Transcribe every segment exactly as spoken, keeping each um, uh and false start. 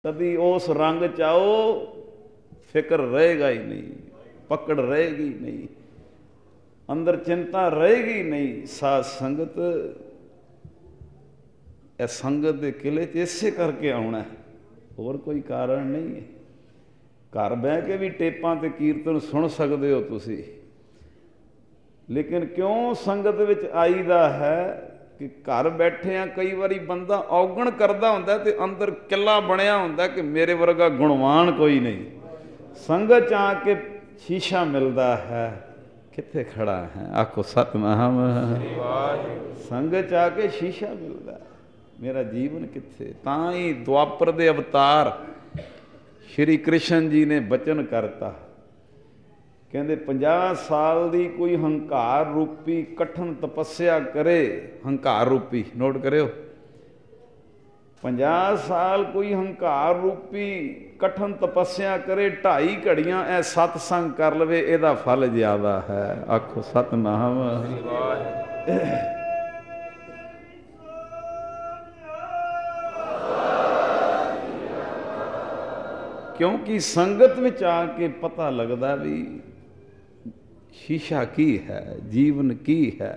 कभी उस रंग च आओ फिक्र रहेगा ही नहीं, पकड़ रहेगी नहीं, अंदर चिंता रहेगी नहीं। साध संगत ए संगत के किले च इसे करके आना है, होर कोई कारण नहीं है। घर बह के भी टेपां ते कीर्तन सुन सकते हो तुसी, लेकिन क्यों संगत विच आईदा है कि घर बैठे आ कई बारी बंदा औगण करदा हुंदा ते अंदर किला बनिया हुंदा कि मेरे वर्गा गुणवान कोई नहीं। संगत च आके शीशा मिलता है, कित्थे खड़ा है आखो सतनाम। संगत च आके शीशा मिलता है, मेरा जीवन कित्थे। तां ही द्वापर दे अवतार श्री कृष्ण जी ने बचन करता, कहते पंजाह साल दी कोई हंकार रूपी कठन तपस्या करे। हंकार रूपी नोट करियो, पंजाह साल कोई हंकार रूपी कठन तपस्या करे, ढाई घड़ियां ए सतसंग कर लवे, एदा फल ज्यादा है। आखो सतनाम। क्योंकि संगत में आके पता लगता भी शीशा की है, जीवन की है।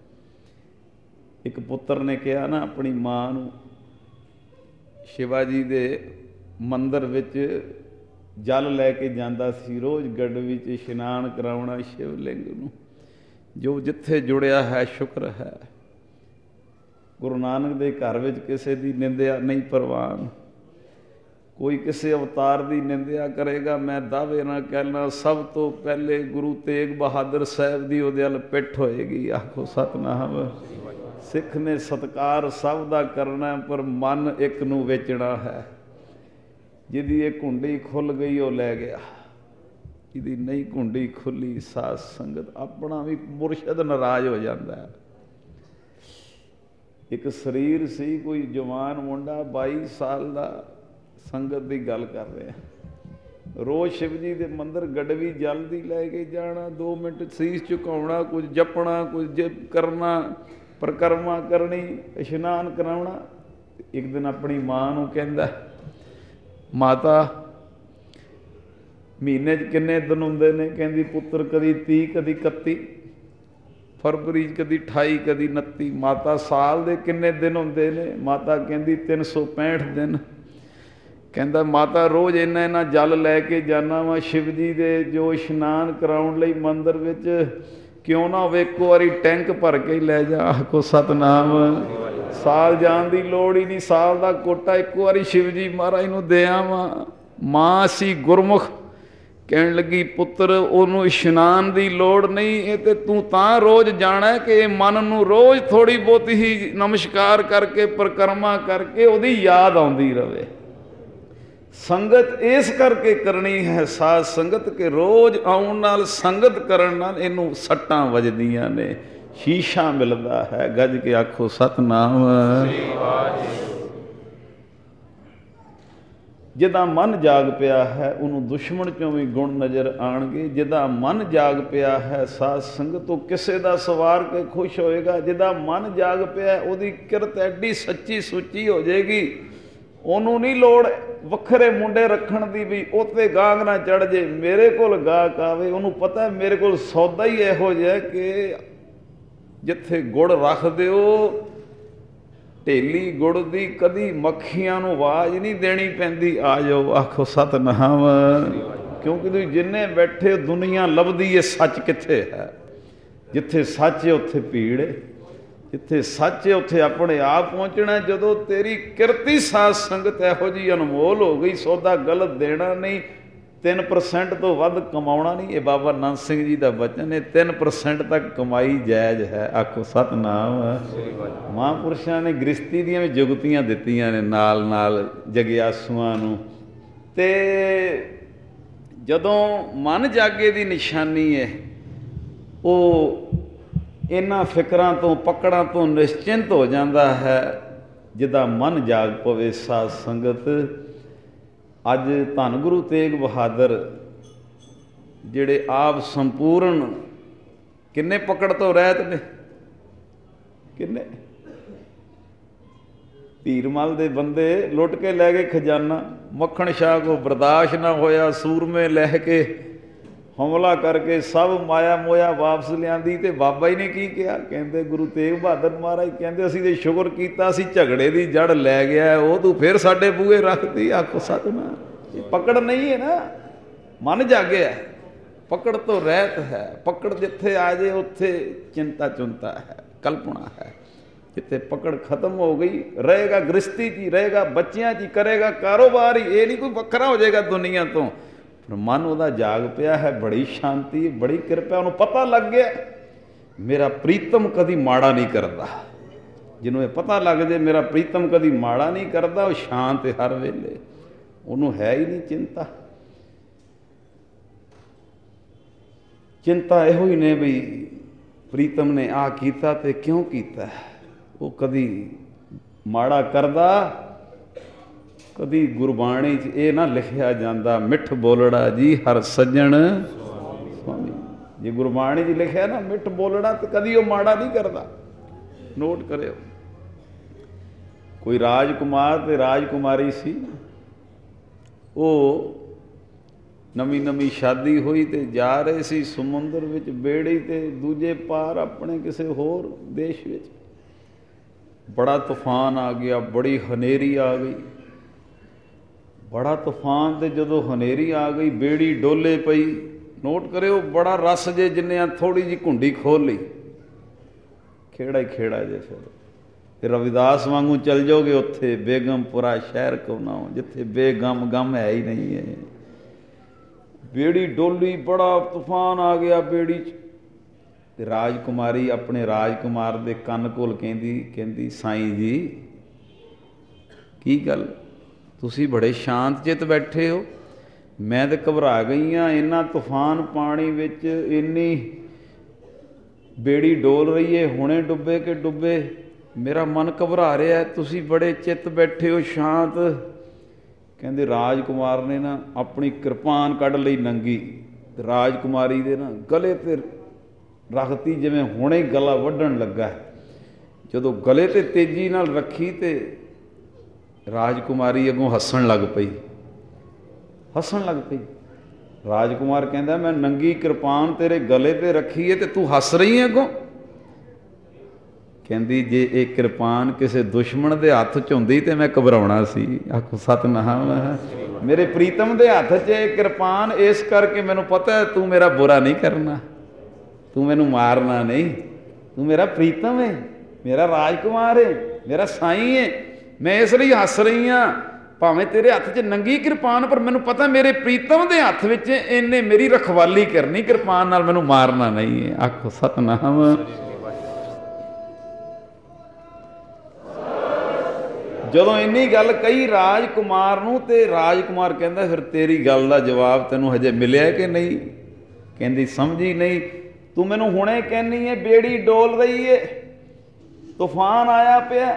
एक पुत्र ने कहा ना अपनी मां नूं, शिवाजी दे मंदिर विच जल लैके जांदा सी, रोज़ गड़वी च इशनान कराउणा शिवलिंग नूं। जो जिथे जुड़िया है शुक्र है। गुरु नानक दे घर विच किसे दी निंदिया नहीं प्रवान, कोई किसी अवतार की निंदिया करेगा मैं दावे ना कहना सब तो पहले गुरु तेग बहादुर साहब की उहदे अल पिठ होएगी। आखो सतनाम। सिख ने सत्कार सब दा करना, पर मन एक नूं वेचना है। जिहदी एक कुंडी खुल गई वो लै गया, जिहदी नहीं कुंडी खुली साध संगत अपना भी मुरशद नाराज हो जाता है। एक शरीर सी कोई जवान मुंडा बाई साल का, संगत की गल कर रहे हैं, रोज़ शिव जी के मंदिर गड़वी जल दी लैके जाना, दो मिनट सीस झुकाउणा, कुछ जपना, कुछ जप करना, परिक्रमा करनी, इशनान कराउणा। एक दिन अपनी मां नूं कहंदा, माता महीने च किन्ने दिन हुंदे ने? कहंदी पुत्र कदी तीह कदी इकत्ती, फरवरी कदी अठाई कदी उनती। माता साल दे किन्ने दिन हुंदे ने? माता कहंदी तीन सौ पैंठ दिन। कहंदा माता रोज़ इन्ना इन्ना जल लैके जाना वा शिव जी दे जो इशनान कराउण लई मंदिर विच, क्यों ना होवे इक्को वारी टैंक भर के लै जा। आखो सतनाम। साल जाण दी लोड़ ही नहीं, साल दा कोटा इक्को वारी शिव जी महाराज नूं दे आवां। मां सी गुरमुख, कहण लगी पुत्र ओनू इशनान दी लोड़ नहीं, ये ते तू तां रोज़ जाना है कि मन नूं रोज़ थोड़ी बहुती ही नमस्कार करके परिक्रमा करके उहदी याद आउंदी रवे। संगत इस करके करनी है साध संगत के रोज़ आउण नाल संगत करन नाल इनू सट्टां वजदियां ने, शीशा मिलता है। गज के आखो सतनाम। जिदा मन जाग पिया है उन्होंने दुश्मन चों भी गुण नज़र आउणगे। जिदा मन जाग पिया है साध संगत तो किसी का सवार के खुश होएगा। जिदा मन जाग पिया उहदी किरत एडी सच्ची सुच्ची हो जाएगी, ਉਹਨੂੰ नहीं लोड़ ਵੱਖਰੇ ਮੁੰਡੇ ਰੱਖਣ ਦੀ भी ਉੱਤੇ ਗਾਂਗ ਨਾ ਚੜ ਜੇ, ਮੇਰੇ ਕੋਲ ਗਾਹਕ ਆਵੇ। ਉਹਨੂੰ ਪਤਾ ਮੇਰੇ ਕੋਲ ਸੌਦਾ ਹੀ ਇਹੋ ਜਿਹਾ ਕਿ ਜਿੱਥੇ ਗੁੜ ਰੱਖ ਦਿਓ ਢੇਲੀ ਗੁੜ ਦੀ ਕਦੀ ਮੱਖੀਆਂ ਨੂੰ ਆਵਾਜ਼ ਨਹੀਂ ਦੇਣੀ ਪੈਂਦੀ, ਆ ਜਾਓ। ਆਖੋ ਸਤਨਾਮ। ਕਿਉਂਕਿ ਤੁਸੀਂ ਜਿੰਨੇ ਬੈਠੇ ਦੁਨੀਆ ਲੱਭਦੀ ਏ ਸੱਚ ਕਿੱਥੇ ਹੈ। ਜਿੱਥੇ ਸੱਚ ਹੈ ਉੱਥੇ ਭੀੜ ਹੈ, जिथे सच है उत्थे अपने आप पहुँचना। जदों तेरी किरती साध संगत इहो जी अनमोल हो गई, सौदा गलत देना नहीं, तीन परसेंट तो वध कमाउणा नहीं। ये बाबा नंद सिंह जी का वचन है, तीन परसेंट तक कमाई जायज़ है। आखो सतनाम। महापुरुषों ने गृहस्थी दियां भी जुगतियां दित्तियां ने नाल नाल जगियासुआं नूं। ते जदों मन जागे दी निशानी है वो इन्हां फिकरां तो पकड़ां तो निश्चिंत हो जाता है। जिदा मन जाग पवे साध संगत। अज धन गुरु तेग बहादुर जिहड़े आप संपूर्ण किन्ने पकड़ तो रहत ने, किन्ने ਧੀਰਮਲ ਦੇ ਬੰਦੇ ਲੁੱਟ ਕੇ ਲੈ ਗਏ ਖਜ਼ਾਨਾ। ਮੱਖਣ ਸ਼ਾਹ ਕੋ ਬਰਦਾਸ਼ਤ ਨਾ ਹੋਇਆ, ਸੂਰਮੇ ਲੈ ਕੇ ਹਮਲਾ ਕਰਕੇ ਸਭ ਮਾਇਆ ਮੋਇਆ ਵਾਪਸ ਲਿਆਂਦੀ। ਤੇ ਬਾਬਾ ਜੀ ਨੇ ਕੀ ਕਿਹਾ? ਕਹਿੰਦੇ ਗੁਰੂ ਤੇਗ ਬਹਾਦਰ ਮਹਾਰਾਜ ਕਹਿੰਦੇ ਅਸੀਂ ਤੇ ਸ਼ੁਕਰ ਕੀਤਾ, ਅਸੀਂ ਝਗੜੇ ਦੀ ਜੜ ਲੈ ਗਿਆ, ਉਹ ਤੂੰ ਫਿਰ ਸਾਡੇ ਬੂਹੇ ਰੱਖਦੀ। ਆਖੋ ਸਤਿਨਾਮ। ਇਹ ਪਕੜ ਨਹੀਂ ਹੈ ਨਾ, ਮਨ ਜਾਗਿਆ, ਪਕੜ ਤੋਂ ਰਹਿਤ ਹੈ। ਪਕੜ ਜਿੱਥੇ ਆ ਜੇ ਉੱਥੇ ਚਿੰਤਾ ਚੁੰਤਾ ਹੈ, ਕਲਪਨਾ ਹੈ। ਜਿੱਥੇ ਪਕੜ ਖਤਮ ਹੋ ਗਈ, ਰਹੇਗਾ ਗ੍ਰਸਤੀ 'ਚ ਹੀ, ਰਹੇਗਾ ਬੱਚਿਆਂ 'ਚ ਹੀ, ਕਰੇਗਾ ਕਾਰੋਬਾਰ ਹੀ। ਇਹ ਨਹੀਂ ਕੋਈ ਵੱਖਰਾ ਹੋ ਜਾਏਗਾ ਦੁਨੀਆ ਤੋਂ। ਪਰ ਮਨ ਉਹਦਾ ਜਾਗ ਪਿਆ ਹੈ, ਬੜੀ ਸ਼ਾਂਤੀ, ਬੜੀ ਕਿਰਪਾ। ਉਹਨੂੰ ਪਤਾ ਲੱਗ ਗਿਆ ਮੇਰਾ ਪ੍ਰੀਤਮ ਕਦੀ ਮਾੜਾ ਨਹੀਂ ਕਰਦਾ। ਜਿਹਨੂੰ ਇਹ ਪਤਾ ਲੱਗ ਜੇ ਮੇਰਾ ਪ੍ਰੀਤਮ ਕਦੀ ਮਾੜਾ ਨਹੀਂ ਕਰਦਾ, ਉਹ ਸ਼ਾਂਤ ਹੈ ਹਰ ਵੇਲੇ, ਉਹਨੂੰ ਹੈ ਹੀ ਨਹੀਂ ਚਿੰਤਾ। ਚਿੰਤਾ ਇਹੋ ਹੀ ਨੇ ਵੀ ਪ੍ਰੀਤਮ ਨੇ ਆਹ ਕੀਤਾ ਤੇ ਕਿਉਂ ਕੀਤਾ। ਉਹ ਕਦੀ ਮਾੜਾ ਕਰਦਾ, ਕਦੀ ਗੁਰਬਾਣੀ 'ਚ ਇਹ ਨਾ ਲਿਖਿਆ ਜਾਂਦਾ ਮਿੱਠ ਬੋਲੜਾ ਜੀ ਹਰ ਸੱਜਣ ਸੁਆਮੀ। ਜੇ ਗੁਰਬਾਣੀ 'ਚ ਲਿਖਿਆ ਨਾ ਮਿੱਠ ਬੋਲੜਾ, ਤੇ ਕਦੀ ਉਹ ਮਾੜਾ ਨਹੀਂ ਕਰਦਾ। ਨੋਟ ਕਰਿਓ। ਕੋਈ ਰਾਜਕੁਮਾਰ ਤੇ ਰਾਜਕੁਮਾਰੀ ਸੀ, ਉਹ ਨਵੀਂ ਨਵੀਂ ਸ਼ਾਦੀ ਹੋਈ ਤੇ ਜਾ ਰਹੇ ਸੀ ਸਮੁੰਦਰ ਵਿੱਚ ਬੇੜੀ ਤੇ ਦੂਜੇ ਪਾਰ ਆਪਣੇ ਕਿਸੇ ਹੋਰ ਦੇਸ਼ ਵਿੱਚ। ਬੜਾ ਤੂਫਾਨ ਆ ਗਿਆ, ਬੜੀ ਹਨੇਰੀ ਆ ਗਈ, ਬੜਾ ਤੂਫਾਨ। ਤੇ ਜਦੋਂ ਹਨੇਰੀ ਆ ਗਈ ਬੇੜੀ ਡੋਲੇ ਪਈ। ਨੋਟ ਕਰਿਓ, ਬੜਾ ਰਸ ਜੇ ਜਿੰਨੇ ਥੋੜ੍ਹੀ ਜਿਹੀ ਘੁੰਡੀ ਖੋਲ ਲਈ, ਖੇੜਾ ਹੀ ਖੇੜਾ ਜੇ। ਫਿਰ ਤੇ ਰਵਿਦਾਸ ਵਾਂਗੂ ਚੱਲ ਜਾਓਗੇ ਉੱਥੇ ਬੇਗਮਪੁਰਾ ਸ਼ਹਿਰ ਕੋ ਨਾ, ਜਿੱਥੇ ਬੇਗਮ ਗਮ ਹੈ ਹੀ ਨਹੀਂ ਹੈ। ਬੇੜੀ ਡੋਲੀ, ਬੜਾ ਤੂਫਾਨ ਆ ਗਿਆ ਬੇੜੀ 'ਚ। ਤੇ ਰਾਜਕੁਮਾਰੀ ਆਪਣੇ ਰਾਜਕੁਮਾਰ ਦੇ ਕੰਨ ਕੋਲ ਕਹਿੰਦੀ ਕਹਿੰਦੀ ਸਾਈਂ ਜੀ, ਕੀ ਗੱਲ ਤੁਸੀਂ ਬੜੇ ਸ਼ਾਂਤ ਚਿੱਤ ਬੈਠੇ ਹੋ? ਮੈਂ ਤਾਂ ਘਬਰਾ ਗਈ ਹਾਂ, ਇੰਨਾ ਤੂਫਾਨ ਪਾਣੀ ਵਿੱਚ, ਇੰਨੀ ਬੇੜੀ ਡੋਲ ਰਹੀ ਹੈ, ਹੁਣੇ ਡੁੱਬੇ ਕਿ ਡੁੱਬੇ, ਮੇਰਾ ਮਨ ਘਬਰਾ ਰਿਹਾ, ਤੁਸੀਂ ਬੜੇ ਚਿੱਤ ਬੈਠੇ ਹੋ ਸ਼ਾਂਤ। ਕਹਿੰਦੇ ਰਾਜਕੁਮਾਰ ਨੇ ਨਾ ਆਪਣੀ ਕਿਰਪਾਨ ਕੱਢ ਲਈ ਨੰਗੀ, ਰਾਜਕੁਮਾਰੀ ਦੇ ਨਾ ਗਲੇ 'ਤੇ ਰੱਖਤੀ, ਜਿਵੇਂ ਹੁਣੇ ਗਲਾ ਵੱਢਣ ਲੱਗਾ। ਜਦੋਂ ਗਲੇ 'ਤੇ ਤੇਜ਼ੀ ਨਾਲ ਰੱਖੀ ਤੇ ਰਾਜਕੁਮਾਰੀ ਅੱਗੋਂ ਹੱਸਣ ਲੱਗ ਪਈ, ਹੱਸਣ ਲੱਗ ਪਈ। ਰਾਜਕੁਮਾਰ ਕਹਿੰਦਾ ਮੈਂ ਨੰਗੀ ਕਿਰਪਾਨ ਤੇਰੇ ਗਲੇ 'ਤੇ ਰੱਖੀ ਹੈ ਤੇ ਤੂੰ ਹੱਸ ਰਹੀ ਹੈ ਅੱਗੋਂ? ਕਹਿੰਦੀ ਜੇ ਇਹ ਕਿਰਪਾਨ ਕਿਸੇ ਦੁਸ਼ਮਣ ਦੇ ਹੱਥ 'ਚ ਹੁੰਦੀ ਤੇ ਮੈਂ ਘਬਰਾਉਣਾ ਸੀ। ਆਖੋ ਸਤਿਨਾਮ। ਮੇਰੇ ਪ੍ਰੀਤਮ ਦੇ ਹੱਥ 'ਚ ਇਹ ਕਿਰਪਾਨ, ਇਸ ਕਰਕੇ ਮੈਨੂੰ ਪਤਾ ਤੂੰ ਮੇਰਾ ਬੁਰਾ ਨਹੀਂ ਕਰਨਾ, ਤੂੰ ਮੈਨੂੰ ਮਾਰਨਾ ਨਹੀਂ, ਤੂੰ ਮੇਰਾ ਪ੍ਰੀਤਮ ਹੈ, ਮੇਰਾ ਰਾਜਕੁਮਾਰ ਹੈ, ਮੇਰਾ ਸਾਈਂ ਹੈ। ਮੈਂ ਇਸ ਲਈ ਹੱਸ ਰਹੀ ਹਾਂ, ਭਾਵੇਂ ਤੇਰੇ ਹੱਥ 'ਚ ਨੰਗੀ ਕਿਰਪਾਨ, ਪਰ ਮੈਨੂੰ ਪਤਾ ਮੇਰੇ ਪ੍ਰੀਤਮ ਦੇ ਹੱਥ ਵਿੱਚ ਇਹਨੇ ਮੇਰੀ ਰਖਵਾਲੀ ਕਰਨੀ, ਕਿਰਪਾਨ ਨਾਲ ਮੈਨੂੰ ਮਾਰਨਾ ਨਹੀਂ ਹੈ। ਆਖੋ ਸਤਿਨਾਮ। ਜਦੋਂ ਇੰਨੀ ਗੱਲ ਕਹੀ ਰਾਜਕੁਮਾਰ ਨੂੰ, ਤੇ ਰਾਜਕੁਮਾਰ ਕਹਿੰਦਾ ਫਿਰ ਤੇਰੀ ਗੱਲ ਦਾ ਜਵਾਬ ਤੈਨੂੰ ਹਜੇ ਮਿਲਿਆ ਕਿ ਨਹੀਂ? ਕਹਿੰਦੀ ਸਮਝੀ ਨਹੀਂ, ਤੂੰ ਮੈਨੂੰ ਹੁਣੇ ਕਹਿੰਦੀ ਹੈ ਬੇੜੀ ਡੋਲ ਰਹੀ ਹੈ, ਤੂਫਾਨ ਆਇਆ ਪਿਆ,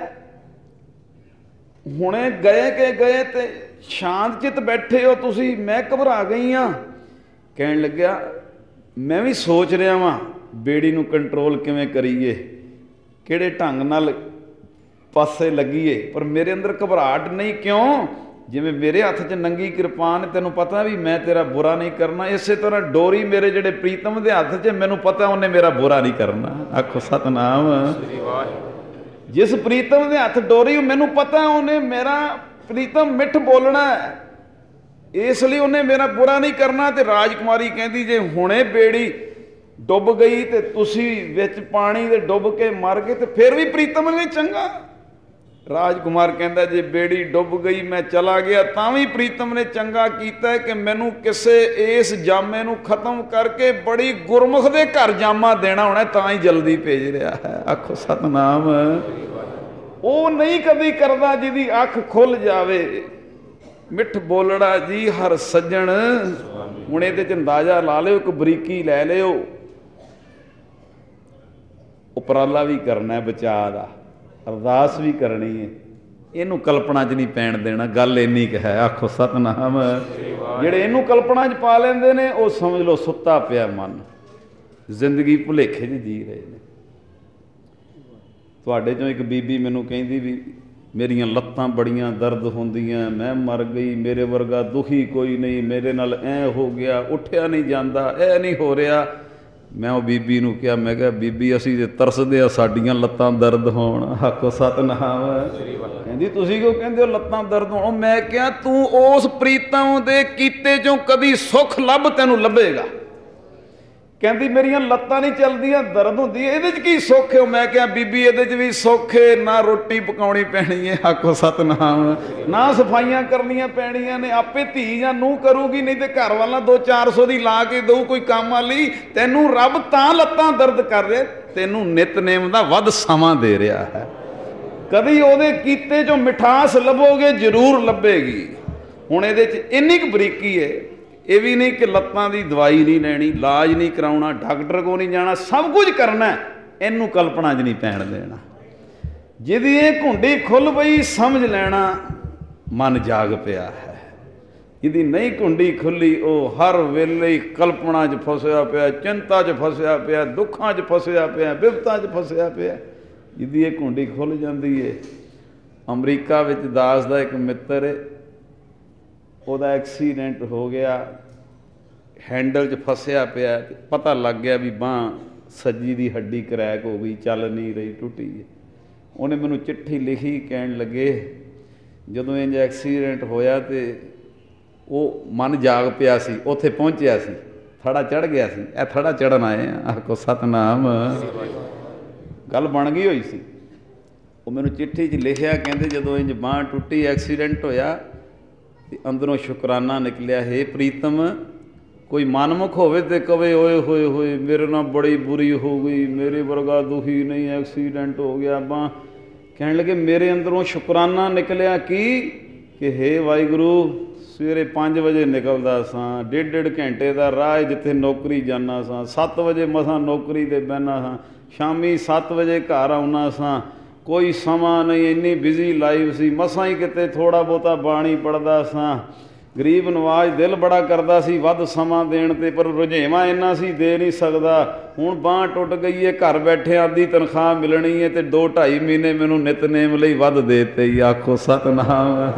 ਹੁਣੇ ਗਏ ਕਿ ਗਏ ਤੇ ਸ਼ਾਂਤ ਚਿੱਤ ਬੈਠੇ ਹੋ ਤੁਸੀਂ, ਮੈਂ ਘਬਰਾ ਗਈ ਹਾਂ। ਕਹਿਣ ਲੱਗਿਆ ਮੈਂ ਵੀ ਸੋਚ ਰਿਹਾ ਵਾਂ ਬੇੜੀ ਨੂੰ ਕੰਟਰੋਲ ਕਿਵੇਂ ਕਰੀਏ, ਕਿਹੜੇ ਢੰਗ ਨਾਲ ਪਾਸੇ ਲੱਗੀਏ, ਪਰ ਮੇਰੇ ਅੰਦਰ ਘਬਰਾਹਟ ਨਹੀਂ। ਕਿਉਂ? ਜਿਵੇਂ ਮੇਰੇ ਹੱਥ 'ਚ ਨੰਗੀ ਕਿਰਪਾਨ, ਤੈਨੂੰ ਪਤਾ ਵੀ ਮੈਂ ਤੇਰਾ ਬੁਰਾ ਨਹੀਂ ਕਰਨਾ, ਇਸੇ ਤਰ੍ਹਾਂ ਡੋਰੀ ਮੇਰੇ ਜਿਹੜੇ ਪ੍ਰੀਤਮ ਦੇ ਹੱਥ 'ਚ, ਮੈਨੂੰ ਪਤਾ ਉਹਨੇ ਮੇਰਾ ਬੁਰਾ ਨਹੀਂ ਕਰਨਾ। ਆਖੋ ਸਤਿਨਾਮ। ਜਿਸ ਪ੍ਰੀਤਮ ਦੇ ਹੱਥ ਡੋਰੀ, ਮੈਨੂੰ ਪਤਾ ਉਹਨੇ ਮੇਰਾ ਪ੍ਰੀਤਮ ਮਿੱਠ ਬੋਲਣਾ, ਇਸ ਲਈ ਉਹਨੇ ਮੇਰਾ ਬੁਰਾ ਨਹੀਂ ਕਰਨਾ। ਤੇ ਰਾਜਕੁਮਾਰੀ ਕਹਿੰਦੀ ਜੇ ਹੁਣੇ ਬੇੜੀ ਡੁੱਬ ਗਈ ਤੇ ਤੁਸੀਂ ਵਿੱਚ ਪਾਣੀ ਦੇ ਡੁੱਬ ਕੇ ਮਰ ਗਏ ਤੇ ਫਿਰ ਵੀ ਪ੍ਰੀਤਮ ਨੇ ਚੰਗਾ। ਰਾਜਕੁਮਾਰ ਕਹਿੰਦਾ ਜੇ ਬੇੜੀ ਡੁੱਬ ਗਈ ਮੈਂ ਚਲਾ ਗਿਆ ਤਾਂ ਵੀ ਪ੍ਰੀਤਮ ਨੇ ਚੰਗਾ ਕੀਤਾ ਕਿ ਮੈਨੂੰ ਕਿਸੇ ਇਸ ਜਾਮੇ ਨੂੰ ਖਤਮ ਕਰਕੇ ਬੜੀ ਗੁਰਮੁਖ ਦੇ ਘਰ ਜਾਮਾ ਦੇਣਾ ਹੋਣਾ, ਤਾਂ ਹੀ ਜਲਦੀ ਭੇਜ ਰਿਹਾ ਹੈ। ਆਖੋ ਸਤਿਨਾਮ। ਉਹ ਨਹੀਂ ਕਦੀ ਕਰਦਾ ਜਿਹਦੀ ਅੱਖ ਖੁੱਲ ਜਾਵੇ। ਮਿੱਠ ਬੋਲੜਾ ਜੀ ਹਰ ਸੱਜਣ। ਹੁਣ ਇਹਦੇ 'ਚ ਅੰਦਾਜ਼ਾ ਲਾ ਲਿਓ, ਇੱਕ ਬਰੀਕੀ ਲੈ ਲਿਓ। ਉਪਰਾਲਾ ਵੀ ਕਰਨਾ ਹੈ ਬਚਾਅ ਦਾ, ਅਰਦਾਸ ਵੀ ਕਰਨੀ ਹੈ, ਇਹਨੂੰ ਕਲਪਨਾ 'ਚ ਨਹੀਂ ਪੈਣ ਦੇਣਾ। ਗੱਲ ਇੰਨੀ ਕੁ ਹੈ। ਆਖੋ ਸਤਿਨਾਮ। ਜਿਹੜੇ ਇਹਨੂੰ ਕਲਪਨਾ 'ਚ ਪਾ ਲੈਂਦੇ ਨੇ ਉਹ ਸਮਝ ਲਓ ਸੁੱਤਾ ਪਿਆ ਮਨ, ਜ਼ਿੰਦਗੀ ਭੁਲੇਖੇ 'ਚ ਜੀ ਰਹੇ ਨੇ। ਤੁਹਾਡੇ 'ਚੋਂ ਇੱਕ ਬੀਬੀ ਮੈਨੂੰ ਕਹਿੰਦੀ ਵੀ ਮੇਰੀਆਂ ਲੱਤਾਂ ਬੜੀਆਂ ਦਰਦ ਹੁੰਦੀਆਂ, ਮੈਂ ਮਰ ਗਈ, ਮੇਰੇ ਵਰਗਾ ਦੁਖੀ ਕੋਈ ਨਹੀਂ, ਮੇਰੇ ਨਾਲ ਐਂ ਹੋ ਗਿਆ, ਉੱਠਿਆ ਨਹੀਂ ਜਾਂਦਾ, ਇਹ ਨਹੀਂ ਹੋ ਰਿਹਾ। ਮੈਂ ਉਹ ਬੀਬੀ ਨੂੰ ਕਿਹਾ, ਮੈਂ ਕਿਹਾ ਬੀਬੀ ਅਸੀਂ ਤੇ ਤਰਸਦੇ ਆ ਸਾਡੀਆਂ ਲੱਤਾਂ ਦਰਦ ਹੋਣ। ਆਖੋ ਸਤਿਨਾਮ। ਕਹਿੰਦੀ ਤੁਸੀਂ ਕਿਉਂ ਕਹਿੰਦੇ ਹੋ ਲੱਤਾਂ ਦਰਦ ਹੋਣ? ਮੈਂ ਕਿਹਾ ਤੂੰ ਉਸ ਪ੍ਰੀਤਮ ਦੇ ਕੀਤੇ ਚੋਂ ਕਦੀ ਸੁੱਖ ਲੱਭ ਤੈਨੂੰ ਲੱਭੇਗਾ। ਕਹਿੰਦੀ ਮੇਰੀਆਂ ਲੱਤਾਂ ਨਹੀਂ ਚੱਲਦੀਆਂ, ਦਰਦ ਹੁੰਦੀ ਹੈ, ਇਹਦੇ 'ਚ ਕੀ ਸੁੱਖ ਹੈ? ਮੈਂ ਕਿਹਾ ਬੀਬੀ ਇਹਦੇ 'ਚ ਵੀ ਸੁੱਖ ਹੈ, ਨਾ ਰੋਟੀ ਪਕਾਉਣੀ ਪੈਣੀ ਹੈ, ਆਖੋ ਸਤਿਨਾਮ, ਨਾ ਸਫਾਈਆਂ ਕਰਨੀਆਂ ਪੈਣੀਆਂ ਨੇ, ਆਪੇ ਧੀ ਜਾਂ ਨੂੰਹ ਕਰੂਗੀ, ਨਹੀਂ ਤੇ ਘਰ ਵਾਲਾ ਦੋ ਚਾਰ ਸੌ ਦੀ ਲਾ ਕੇ ਦਊ ਕੋਈ ਕੰਮ ਵਾਲੀ। ਤੈਨੂੰ ਰੱਬ ਤਾਂ ਲੱਤਾਂ ਦਰਦ ਕਰ ਰਿਹਾ, ਤੈਨੂੰ ਨਿਤਨੇਮ ਦਾ ਵੱਧ ਸਮਾਂ ਦੇ ਰਿਹਾ ਹੈ। ਕਦੀ ਉਹਦੇ ਕੀਤੇ 'ਚੋਂ ਮਿਠਾਸ ਲੱਭੋਗੇ, ਜ਼ਰੂਰ ਲੱਭੇਗੀ। ਹੁਣ ਇਹਦੇ 'ਚ ਇੰਨੀ ਕੁ ਬਰੀਕੀ ਹੈ, ਇਹ ਵੀ ਨਹੀਂ ਕਿ ਲੱਤਾਂ ਦੀ ਦਵਾਈ ਨਹੀਂ ਲੈਣੀ, ਇਲਾਜ ਨਹੀਂ ਕਰਾਉਣਾ, ਡਾਕਟਰ ਕੋਲ ਨਹੀਂ ਜਾਣਾ, ਸਭ ਕੁਝ ਕਰਨਾ, ਇਹਨੂੰ ਕਲਪਨਾ 'ਚ ਨਹੀਂ ਪੈਣ ਦੇਣਾ। ਜਿਹਦੀ ਇਹ ਘੁੰਡੀ ਖੁੱਲ੍ਹ ਪਈ ਸਮਝ ਲੈਣਾ ਮਨ ਜਾਗ ਪਿਆ ਹੈ। ਜਿਹਦੀ ਨਹੀਂ ਘੁੰਡੀ ਖੁੱਲ੍ਹੀ ਉਹ ਹਰ ਵੇਲੇ ਕਲਪਨਾ 'ਚ ਫਸਿਆ ਪਿਆ, ਚਿੰਤਾ 'ਚ ਫਸਿਆ ਪਿਆ, ਦੁੱਖਾਂ 'ਚ ਫਸਿਆ ਪਿਆ, ਬਿਪਤਾ 'ਚ ਫਸਿਆ ਪਿਆ। ਜਿਹਦੀ ਇਹ ਘੁੰਡੀ ਖੁੱਲ੍ਹ ਜਾਂਦੀ ਹੈ। ਅਮਰੀਕਾ ਵਿੱਚ ਦਾਸ ਦਾ ਇੱਕ ਮਿੱਤਰ ਹੈ, ਉਹਦਾ ਐਕਸੀਡੈਂਟ ਹੋ ਗਿਆ, ਹੈਂਡਲ 'ਚ ਫਸਿਆ ਪਿਆ, ਪਤਾ ਲੱਗ ਗਿਆ ਵੀ ਬਾਂਹ ਸੱਜੀ ਦੀ ਹੱਡੀ ਕਰੈਕ ਹੋ ਗਈ, ਚੱਲ ਨਹੀਂ ਰਹੀ, ਟੁੱਟੀ ਹੈ। ਉਹਨੇ ਮੈਨੂੰ ਚਿੱਠੀ ਲਿਖੀ, ਕਹਿਣ ਲੱਗੇ ਜਦੋਂ ਇੰਜ ਐਕਸੀਡੈਂਟ ਹੋਇਆ ਤੇ ਉਹ ਮਨ ਜਾਗ ਪਿਆ ਸੀ, ਉੱਥੇ ਪਹੁੰਚਿਆ ਸੀ, ਥੜਾ ਚੜ੍ਹ ਗਿਆ ਸੀ, ਇਹ ਥੜਾ ਚੜ੍ਹਨ ਆਏ ਆ। ਆਖੋ ਸਤਿਨਾਮ। ਗੱਲ ਬਣ ਗਈ ਹੋਈ ਸੀ। ਉਹ ਮੈਨੂੰ ਚਿੱਠੀ 'ਚ ਲਿਖਿਆ, ਕਹਿੰਦੇ ਜਦੋਂ ਇੰਜ ਬਾਂਹ ਟੁੱਟੀ, ਐਕਸੀਡੈਂਟ ਹੋਇਆ ਤੇ ਅੰਦਰੋਂ ਸ਼ੁਕਰਾਨਾ ਨਿਕਲਿਆ, ਹੇ ਪ੍ਰੀਤਮ ਕੋਈ ਮਨਮੁਖ ਹੋਵੇ ਤੇ ਕਵੇ ਓਏ ਹੋਏ ਹੋਏ ਮੇਰੇ ਨਾਲ ਬੜੀ ਬੁਰੀ ਹੋ ਗਈ, ਮੇਰੇ ਵਰਗਾ ਦੁਖੀ ਨਹੀਂ, ਐਕਸੀਡੈਂਟ ਹੋ ਗਿਆ ਬਾਂਹ। ਕਹਿਣ ਲੱਗੇ ਮੇਰੇ ਅੰਦਰੋਂ ਸ਼ੁਕਰਾਨਾ ਨਿਕਲਿਆ ਕੀ ਕਿ ਹੇ ਵਾਹਿਗੁਰੂ ਸਵੇਰੇ ਪੰਜ ਵਜੇ ਨਿਕਲਦਾ ਸਾਂ, ਡੇਢ ਡੇਢ ਘੰਟੇ ਦਾ ਰਾਹ ਜਿੱਥੇ ਨੌਕਰੀ ਜਾਂਦਾ ਸਾਂ, ਸੱਤ ਵਜੇ ਮਸਾਂ ਨੌਕਰੀ 'ਤੇ ਬਹਿੰਦਾ ਸਾਂ, ਸ਼ਾਮੀ ਸੱਤ ਵਜੇ ਘਰ ਆਉਣਾ ਸਾਂ, ਕੋਈ ਸਮਾਂ ਨਹੀਂ, ਇੰਨੀ ਬਿਜ਼ੀ ਲਾਈਫ ਸੀ, ਮਸਾਂ ਹੀ ਕਿਤੇ ਥੋੜ੍ਹਾ ਬਹੁਤਾ ਬਾਣੀ ਪੜ੍ਹਦਾ ਸਾਂ। ਗਰੀਬ ਨਵਾਜ਼ ਦਿਲ ਬੜਾ ਕਰਦਾ ਸੀ ਵੱਧ ਸਮਾਂ ਦੇਣ 'ਤੇ, ਪਰ ਰੁਝੇਵਾਂ ਇੰਨਾ ਸੀ ਦੇ ਨਹੀਂ ਸਕਦਾ। ਹੁਣ ਬਾਂਹ ਟੁੱਟ ਗਈ ਹੈ, ਘਰ ਬੈਠਿਆਂ ਦੀ ਤਨਖਾਹ ਮਿਲਣੀ ਹੈ ਤੇ ਦੋ ਢਾਈ ਮਹੀਨੇ ਮੈਨੂੰ ਨਿਤਨੇਮ ਲਈ ਵੱਧ ਦੇ ਦਿੱਤੇ ਹੀ। ਆਖੋ ਸਤਿਨਾਮ।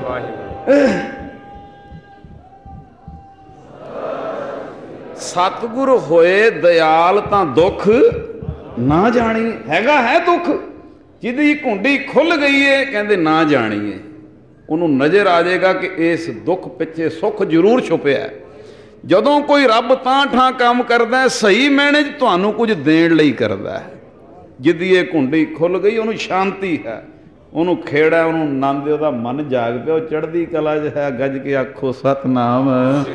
ਸਤਿਗੁਰ ਹੋਏ ਦਿਆਲ ਤਾਂ ਦੁੱਖ ਨਾ ਜਾਣੀ। ਹੈਗਾ ਹੈ ਦੁੱਖ, ਜਿਹਦੀ ਘੁੰਡੀ ਖੁੱਲ੍ਹ ਗਈ ਏ, ਕਹਿੰਦੇ ਨਾ ਜਾਣੀਏ, ਉਹਨੂੰ ਨਜ਼ਰ ਆ ਜਾਏਗਾ ਕਿ ਇਸ ਦੁੱਖ ਪਿੱਛੇ ਸੁੱਖ ਜ਼ਰੂਰ ਛੁਪਿਆ। ਜਦੋਂ ਕੋਈ ਰੱਬ ਤਾਂ ਠਾਂ ਕੰਮ ਕਰਦਾ, ਸਹੀ ਮਾਇਨੇ 'ਚ ਤੁਹਾਨੂੰ ਕੁਝ ਦੇਣ ਲਈ ਕਰਦਾ ਹੈ। ਜਿਹਦੀ ਇਹ ਘੁੰਡੀ ਖੁੱਲ੍ਹ ਗਈ ਉਹਨੂੰ ਸ਼ਾਂਤੀ ਹੈ, ਉਹਨੂੰ ਖੇੜਾ, ਉਹਨੂੰ ਆਨੰਦ, ਉਹਦਾ ਮਨ ਜਾਗ ਪਿਆ, ਉਹ ਚੜ੍ਹਦੀ ਕਲਾ 'ਚ ਹੈ। ਗੱਜ ਕੇ ਆਖੋ ਸਤਿਨਾਮ।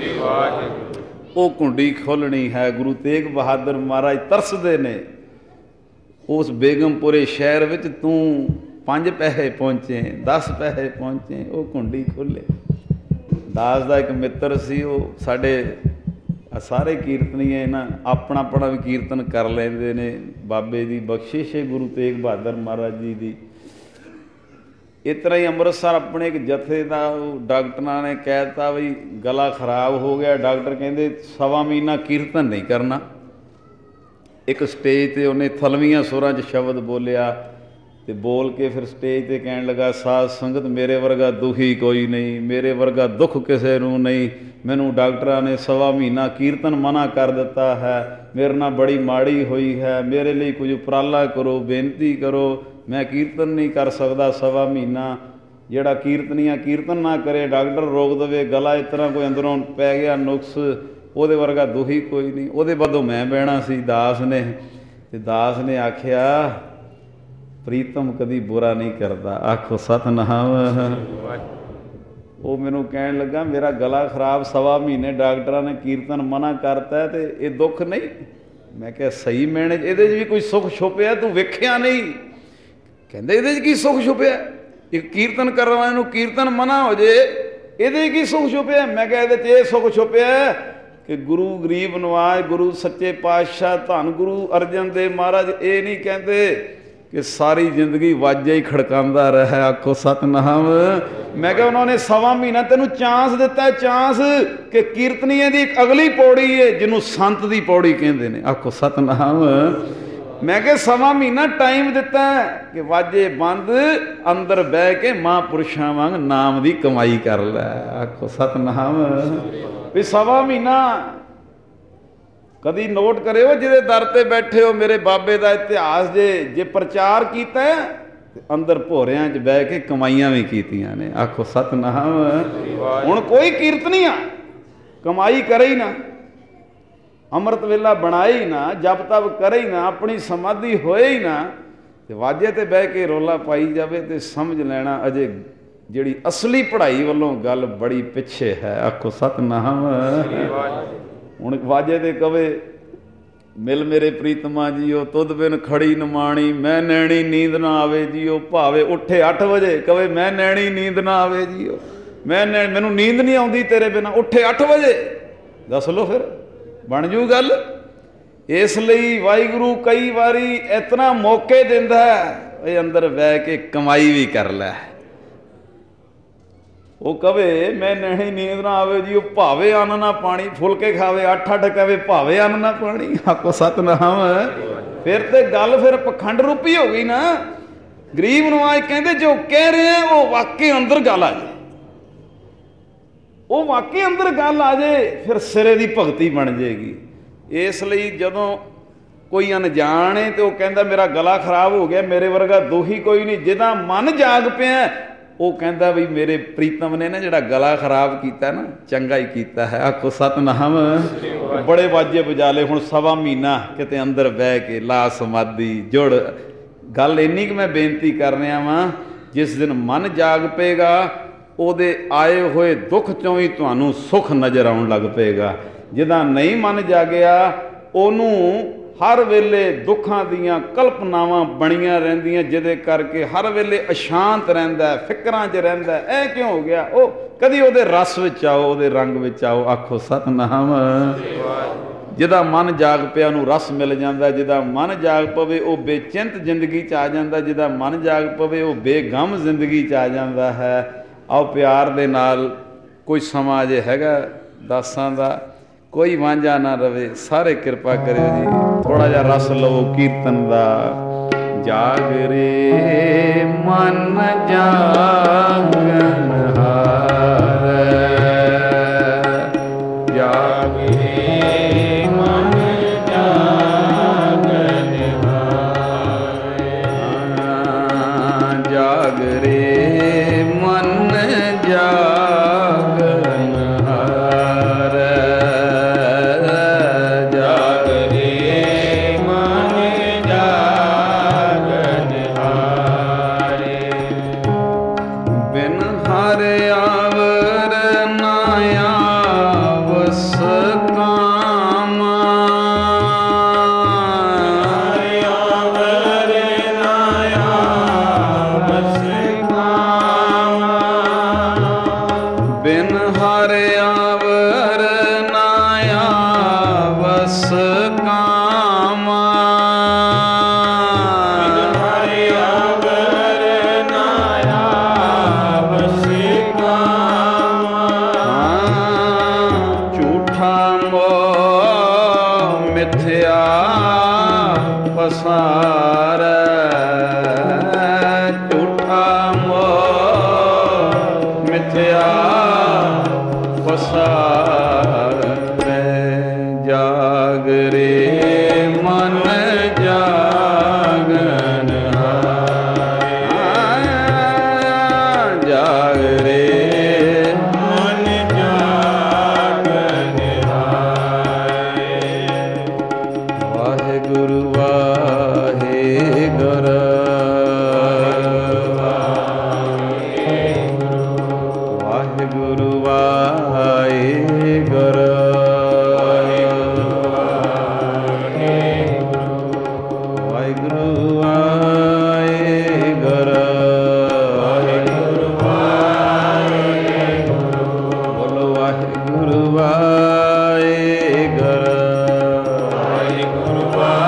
ਉਹ ਘੁੰਡੀ ਖੋਲ੍ਹਣੀ ਹੈ। ਗੁਰੂ ਤੇਗ ਬਹਾਦਰ ਮਹਾਰਾਜ ਤਰਸਦੇ ਨੇ, ਉਸ ਬੇਗਮਪੁਰੇ ਸ਼ਹਿਰ ਵਿੱਚ ਤੂੰ ਪੰਜ ਪੈਸੇ ਪਹੁੰਚੇ, ਦਸ ਪੈਸੇ ਪਹੁੰਚੇ, ਉਹ ਘੁੰਡੀ ਖੋਲ੍ਹੇ। ਦਾਸ ਦਾ ਇੱਕ ਮਿੱਤਰ ਸੀ, ਉਹ ਸਾਡੇ ਸਾਰੇ ਕੀਰਤਨੀਏ ਨਾ ਆਪਣਾ ਆਪਣਾ ਵੀ ਕੀਰਤਨ ਕਰ ਲੈਂਦੇ ਨੇ। ਬਾਬੇ ਦੀ ਬਖਸ਼ਿਸ਼ ਹੈ, ਗੁਰੂ ਤੇਗ ਬਹਾਦਰ ਮਹਾਰਾਜ ਜੀ ਦੀ। ਇਸ ਤਰ੍ਹਾਂ ਹੀ ਅੰਮ੍ਰਿਤਸਰ ਆਪਣੇ ਇੱਕ ਜਥੇ ਦਾ ਡਾਕਟਰਾਂ ਨੇ ਕਹਿ ਦਿੱਤਾ ਵੀ ਗਲਾ ਖਰਾਬ ਹੋ ਗਿਆ, ਡਾਕਟਰ ਕਹਿੰਦੇ ਸਵਾ ਮਹੀਨਾ ਕੀਰਤਨ ਨਹੀਂ ਕਰਨਾ। ਇੱਕ ਸਟੇਜ 'ਤੇ ਉਹਨੇ ਥਲਵੀਆਂ ਸੁਰਾਂ 'ਚ ਸ਼ਬਦ ਬੋਲਿਆ ਤੇ ਬੋਲ ਕੇ ਫਿਰ ਸਟੇਜ 'ਤੇ ਕਹਿਣ ਲੱਗਾ, ਸਾਧ ਸੰਗਤ ਮੇਰੇ ਵਰਗਾ ਦੁਖੀ ਕੋਈ ਨਹੀਂ, ਮੇਰੇ ਵਰਗਾ ਦੁੱਖ ਕਿਸੇ ਨੂੰ ਨਹੀਂ, ਮੈਨੂੰ ਡਾਕਟਰਾਂ ਨੇ ਸਵਾ ਮਹੀਨਾ ਕੀਰਤਨ ਮਨਾ ਕਰ ਦਿੱਤਾ ਹੈ, ਮੇਰੇ ਨਾਲ ਬੜੀ ਮਾੜੀ ਹੋਈ ਹੈ, ਮੇਰੇ ਲਈ ਕੁਝ ਉਪਰਾਲਾ ਕਰੋ, ਬੇਨਤੀ ਕਰੋ, ਮੈਂ ਕੀਰਤਨ ਨਹੀਂ ਕਰ ਸਕਦਾ ਸਵਾ ਮਹੀਨਾ। ਜਿਹੜਾ ਕੀਰਤਨੀਆ ਕੀਰਤਨ ਨਾ ਕਰੇ, ਡਾਕਟਰ ਰੋਕ ਦੇਵੇ, ਗਲਾ ਇਸ ਤਰ੍ਹਾਂ ਕੋਈ ਅੰਦਰੋਂ ਪੈ ਗਿਆ ਨੁਕਸ, ਉਹਦੇ ਵਰਗਾ ਦੁਖੀ ਕੋਈ ਨਹੀਂ, ਉਹਦੇ ਵੱਲੋਂ ਮੈਂ ਬਹਿਣਾ ਸੀ। ਦਾਸ ਨੇ ਤੇ ਦਾਸ ਨੇ ਆਖਿਆ ਪ੍ਰੀਤਮ ਕਦੀ ਬੁਰਾ ਨਹੀਂ ਕਰਦਾ। ਆਖੋ ਸਤਿਨਾਮ। ਉਹ ਮੈਨੂੰ ਕਹਿਣ ਲੱਗਾ ਮੇਰਾ ਗਲਾ ਖਰਾਬ, ਸਵਾ ਮਹੀਨੇ ਡਾਕਟਰਾਂ ਨੇ ਕੀਰਤਨ ਮਨਾ ਕਰਤਾ ਤੇ ਇਹ ਦੁੱਖ ਨਹੀਂ। ਮੈਂ ਕਿਹਾ ਸਹੀ ਮੈਨੇ ਇਹਦੇ 'ਚ ਵੀ ਕੋਈ ਸੁੱਖ ਛੁਪਿਆ, ਤੂੰ ਵੇਖਿਆ ਨਹੀਂ। ਕਹਿੰਦੇ ਇਹਦੇ 'ਚ ਕੀ ਸੁੱਖ ਛੁਪਿਆ? ਇੱਕ ਕੀਰਤਨ ਕਰਨ ਵਾਲੇ ਨੂੰ ਕੀਰਤਨ ਮਨਾ ਹੋ ਜੇ, ਇਹਦੇ 'ਚ ਕੀ ਸੁੱਖ ਛੁਪਿਆ? ਮੈਂ ਕਿਹਾ ਇਹਦੇ 'ਚ ਇਹ ਸੁੱਖ ਛੁਪਿਆ ਕਿ ਗੁਰੂ ਗਰੀਬ ਨਵਾਜ਼, ਗੁਰੂ ਸੱਚੇ ਪਾਤਸ਼ਾਹ ਧੰਨ ਗੁਰੂ ਅਰਜਨ ਦੇਵ ਮਹਾਰਾਜ ਇਹ ਨਹੀਂ ਕਹਿੰਦੇ ਕਿ ਸਾਰੀ ਜ਼ਿੰਦਗੀ ਵਾਜਾ ਹੀ ਖੜਕਾਉਂਦਾ ਰਿਹਾ। ਆਖੋ ਸਤਿਨਾਮ। ਮੈਂ ਕਿਹਾ ਉਹਨਾਂ ਨੇ ਸਵਾ ਮਹੀਨਾ ਤੈਨੂੰ ਚਾਂਸ ਦਿੱਤਾ, ਚਾਂਸ ਕਿ ਕੀਰਤਨੀਏ ਦੀ ਇੱਕ ਅਗਲੀ ਪੌੜੀ ਹੈ ਜਿਹਨੂੰ ਸੰਤ ਦੀ ਪੌੜੀ ਕਹਿੰਦੇ ਨੇ। ਆਖੋ ਸਤਿਨਾਮ। मैं क्या सवा महीना टाइम दिता है कि वाजे बंद अंदर बह के महापुरुषों वांग नाम की कमाई कर लै। आखो सतनाम। भी सवा महीना कदी नोट करो जिहदे दर ते बैठे हो मेरे बाबे का इतिहास जे जे प्रचार किया है अंदर भोरियां च बह के कमाइयां भी कीतियां ने। आखो सतनाम। हुण कोई कीर्तनिया कमाई करे ही ना, अमृत वेला बनाए ही ना, जप तप करे ही ना, अपनी समाधि होए ही ना, ते वाजे ते बह के रोला पाई जावे ते समझ लेना अजे जिहड़ी असली पढ़ाई वालों गल बड़ी पिछे है। आखो सतनाम। हुण वाजे ते कवे मिल मेरे प्रीतमा जीओ तुद बिन खड़ी नमाणी, मैं नैणी नींद ना आवे जीओ, भावे उठे अठ बजे कवे मैं नैणी नींद ना आवे जीओ, मैं नैण मैनू नींद नहीं आउंदी तेरे बिना, उठे अठ बजे। दस लो फिर बन जू गल। इसलिए वाहिगुरु कई बारी इतना मौके दिंदा है अंदर बह के कमाई भी कर लै। वो कवे मैं नैणी नींद ना आवे जी, भावे अन्न ना पानी, फुलके खावे अठ अठ कवे भावे अन्न ना पानी। आको सतनाम। फिर तो गल फिर पखंड रूपी हो गई ना। गरीब नवाज कहते जो कह रहे हैं वो वाकई अंदर गल आ जाए, वो वाकई अंदर गल आ जाए फिर सिरे की भगती बन जाएगी। इसलिए जदों कोई अनजान है तो कहता मेरा गला खराब हो गया, मेरे वर्गा दोही कोई नहीं। जिदा मन जाग पिया वो कहता भी मेरे प्रीतम ने ना जिहड़ा गला खराब किया ना चंगा ही किया है। आखो सतनाम। बड़े वाजे बजा ले। हुण सवा महीना किते अंदर बह के ला समाधि जुड़। गल इन्नी कि मैं बेनती कर रहा वां, जिस दिन मन जाग पेगा ਉਹਦੇ आए हुए दुख चों ही तुहानूं सुख नज़र आउण लग पेगा। जिदा नहीं मन जागिया ਉਹਨੂੰ हर वेले दुखों दीयां कल्पनावां बणियां रहिंदियां, जिहदे करके हर वेले अशांत रहिंदा, फिकरां च रहिंदा। ऐ क्यों हो गया? ਉਹ कदी ਉਹਦੇ रस विच आओ, ਉਹਦੇ रंग विच आओ। आखो सतनाम। जिदा मन जाग पिया ਉਹਨੂੰ रस मिल जाता, जिदा मन जाग पवे ਉਹ बेचिंत जिंदगी च आ जाता, जिदा मन जाग पवे ਉਹ बेगम जिंदगी च आ जाता है। आओ प्यार दे नाल कोई समा जे हैगा दासां दा, कोई वांझा ना रवे, सारे कृपा करियो जी। थोड़ा जा रस लवो कीर्तन दा। जाग रे मन जागन हार, जाग रे मन जागन हार, जाग रे मन जागन हार, जाग रे मन जागन हार। बिन हर आवर ना आवस कामा, आवर ना आवस कामा, बिन हर आवर ना आवस कामा, बिन हर आवर ना आवस कामा। झूठा मोह मिथ्या पसार, झूठा मोह मिथ्या पसार। जाग रे मन जागन हार, जाग रे मन जागन हार। वाहिगुरु वाहिगुरु, वाहिगुरु वाहिगुरु, वाहिगुरु वाहिगुरु, वाहिगुरु वाहिगुरु, बोलो वाहिगुरु वाहिगुरु, वाहिगुरु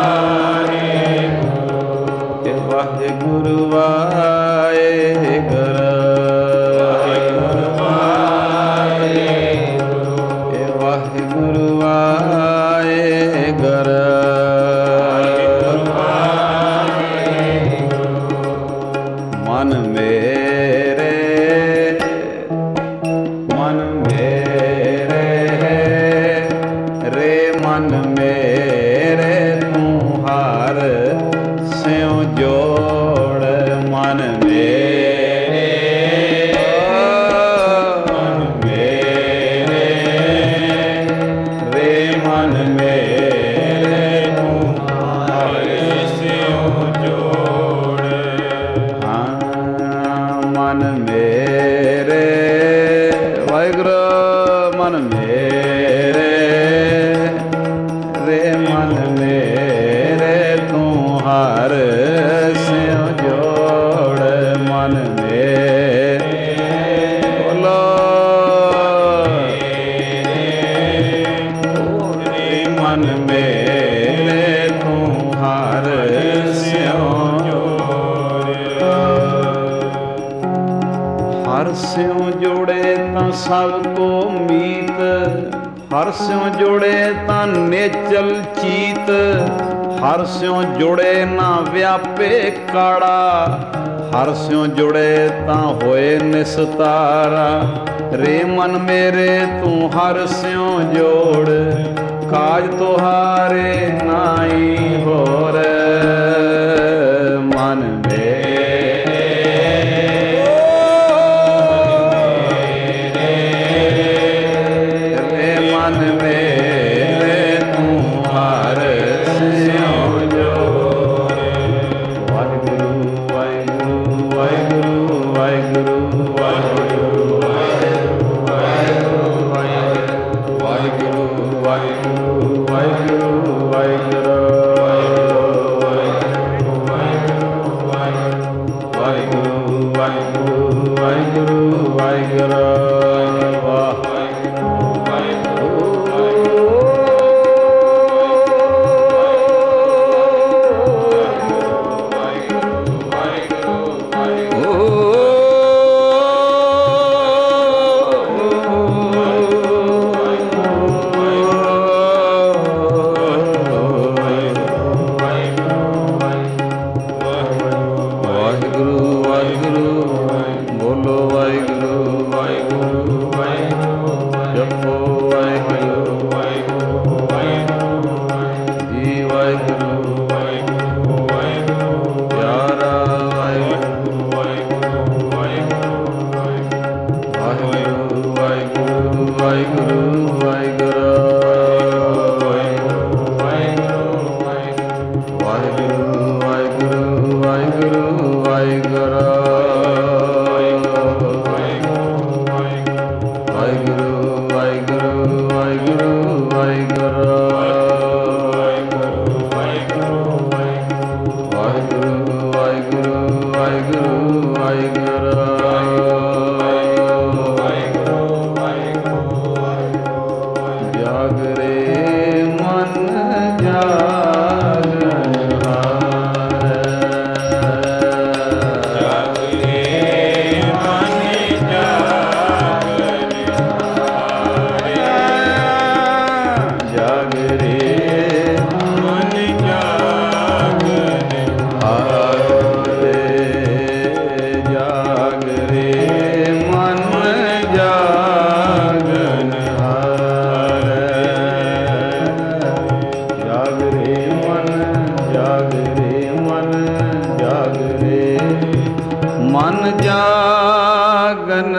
वाहिगुरु, हे वाहिगुरु वाहिगुरु, वाहिगुरु वाहिगुरु, हे ਮਨ ਮੇਰੇ ਰੇ ਮਨ ਮੇਰੇ ਤੂੰ ਹਰ ਸਿਉ ਜੋੜ ਮਨ ਮੇਰੇ ਮਨ ਮੇਰੇ ਰੇ ਮਨ ਮੇਰੇ ਤੂੰ ਹਰ ਸਿਉ ਜੋੜ ਹਾਂ ਮਨ ਮੇਰੇ ਵਾਹਿਗੁਰੂ ਮਨ ਮੇਰੇ ਰੇ ਮਨ ਮੇਰੇ ਤੂੰ ਹਰ ਸਿਉ ਜੋੜ ਮਨ ਮੇਰੇ ਬੋਲੋ ਰੇ ਮਨ ਮੇਰੇ ਤੂੰ ਹਰ ਸਿਉ ਜੋੜ ਹਰ ਸਿਉ ਜੋੜੇ ਤਾਂ ਸਭ ਕੋ ਮੀਤ ਹਰ ਸਿਉ ਜੋੜੇ ਤਾਂ ਨੇਚਲ ਚੀਤ ਹਰ ਸਿਉ ਜੋੜੇ ਨਾ ਵਿਆਪੇ ਕਾੜਾ ਹਰ ਸਿਉ ਜੋੜੇ ਤਾਂ ਹੋਏ ਨਿਸਤਾਰਾ ਰੇ ਮਨ ਮੇਰੇ ਤੂੰ ਹਰ ਸਿਉ ਜੋੜ ਕਾਜ ਤੁਹਾਰੇ ਨਾਈ ਹੋਰ ਮਨ ਮੇਰੇ ਰੇ ਮਨ ਮੇਰੇ ਤੂੰ ਹਰ ਸਿਉ ਜੋੜ ਵਾਹਿਗੁਰੂ ਵਾਹਿਗੁਰੂ ਵਾਹਿਗੁਰੂ ਵਾਹਿਗੁਰੂ ਵਾਹਿਗੁਰੂ ਵਾਹਿਗੁਰੂ ਵਾਹਿਗੁਰੂ ਵਾਹਿਗੁਰੂ ਵਾਹਿਗੁਰੂ ਵਾਹਿਗੁਰੂ ਵਾਹਿਗੁਰੂ ਵਾਹਿਗੁਰੂ ਵਾਹਿਗੁਰੂ ਵਾਹਿਗੁਰੂ ਵਾਹਿਗੁਰੂ ਬੋਲੋ ਵਾਹਿਗੁਰੂ ਵਾਹਿਗੁਰੂ ਜਪੋ ਵਾਹਿਗੁਰੂ ਜੀ ਵਾਹਿਗੁਰੂ ਪਿਆਰਾ ਵਾਹਿਗੁਰੂ ਵਾਹਿਗੁਰੂ ਵਾਹਿਗੁਰੂ ਵਾਹਿਗੁਰੂ ਵਾਹਿਗੁਰੂ ਵਾਹਿਗੁਰੂ ਵਾਹਿਗੁਰੂ ਵਾਹਿਗੁਰੂ ਵਾਹਿਗੁਰੂ ਵਾਹਿਗੁਰੂ ਵਾਹਿਗੁਰੂ ਵਾਹਿਗੁਰੂ ਵਾਹਿਗੁਰੂ ਵਾਹਿਗੁਰੂ ਵਾਹਿਗੁਰੂ ਵਾਹਿਗੁਰੂ ਵਾਹਿਗੁਰੂ ਜਾਗਰੇ ਮਨ ਜਾਗਨ ਹਾਰ ਜਾਗਰੇ ਮਨ ਜਾਗਨ ਹਾਰ ਜਾਗਰੇ ਮਨ ਜਾਗਨ ਹਾਰ ਜਾਗਰੇ ਮਨ ਜਾਗਨ ਹਾਰ ਜਾਗਰੇ ਮਨ ਜਾਗਰੇ ਮਨ ਜਾਗਰੇ ਮਨ ਜਾਗਨ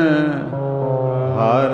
ਹਰ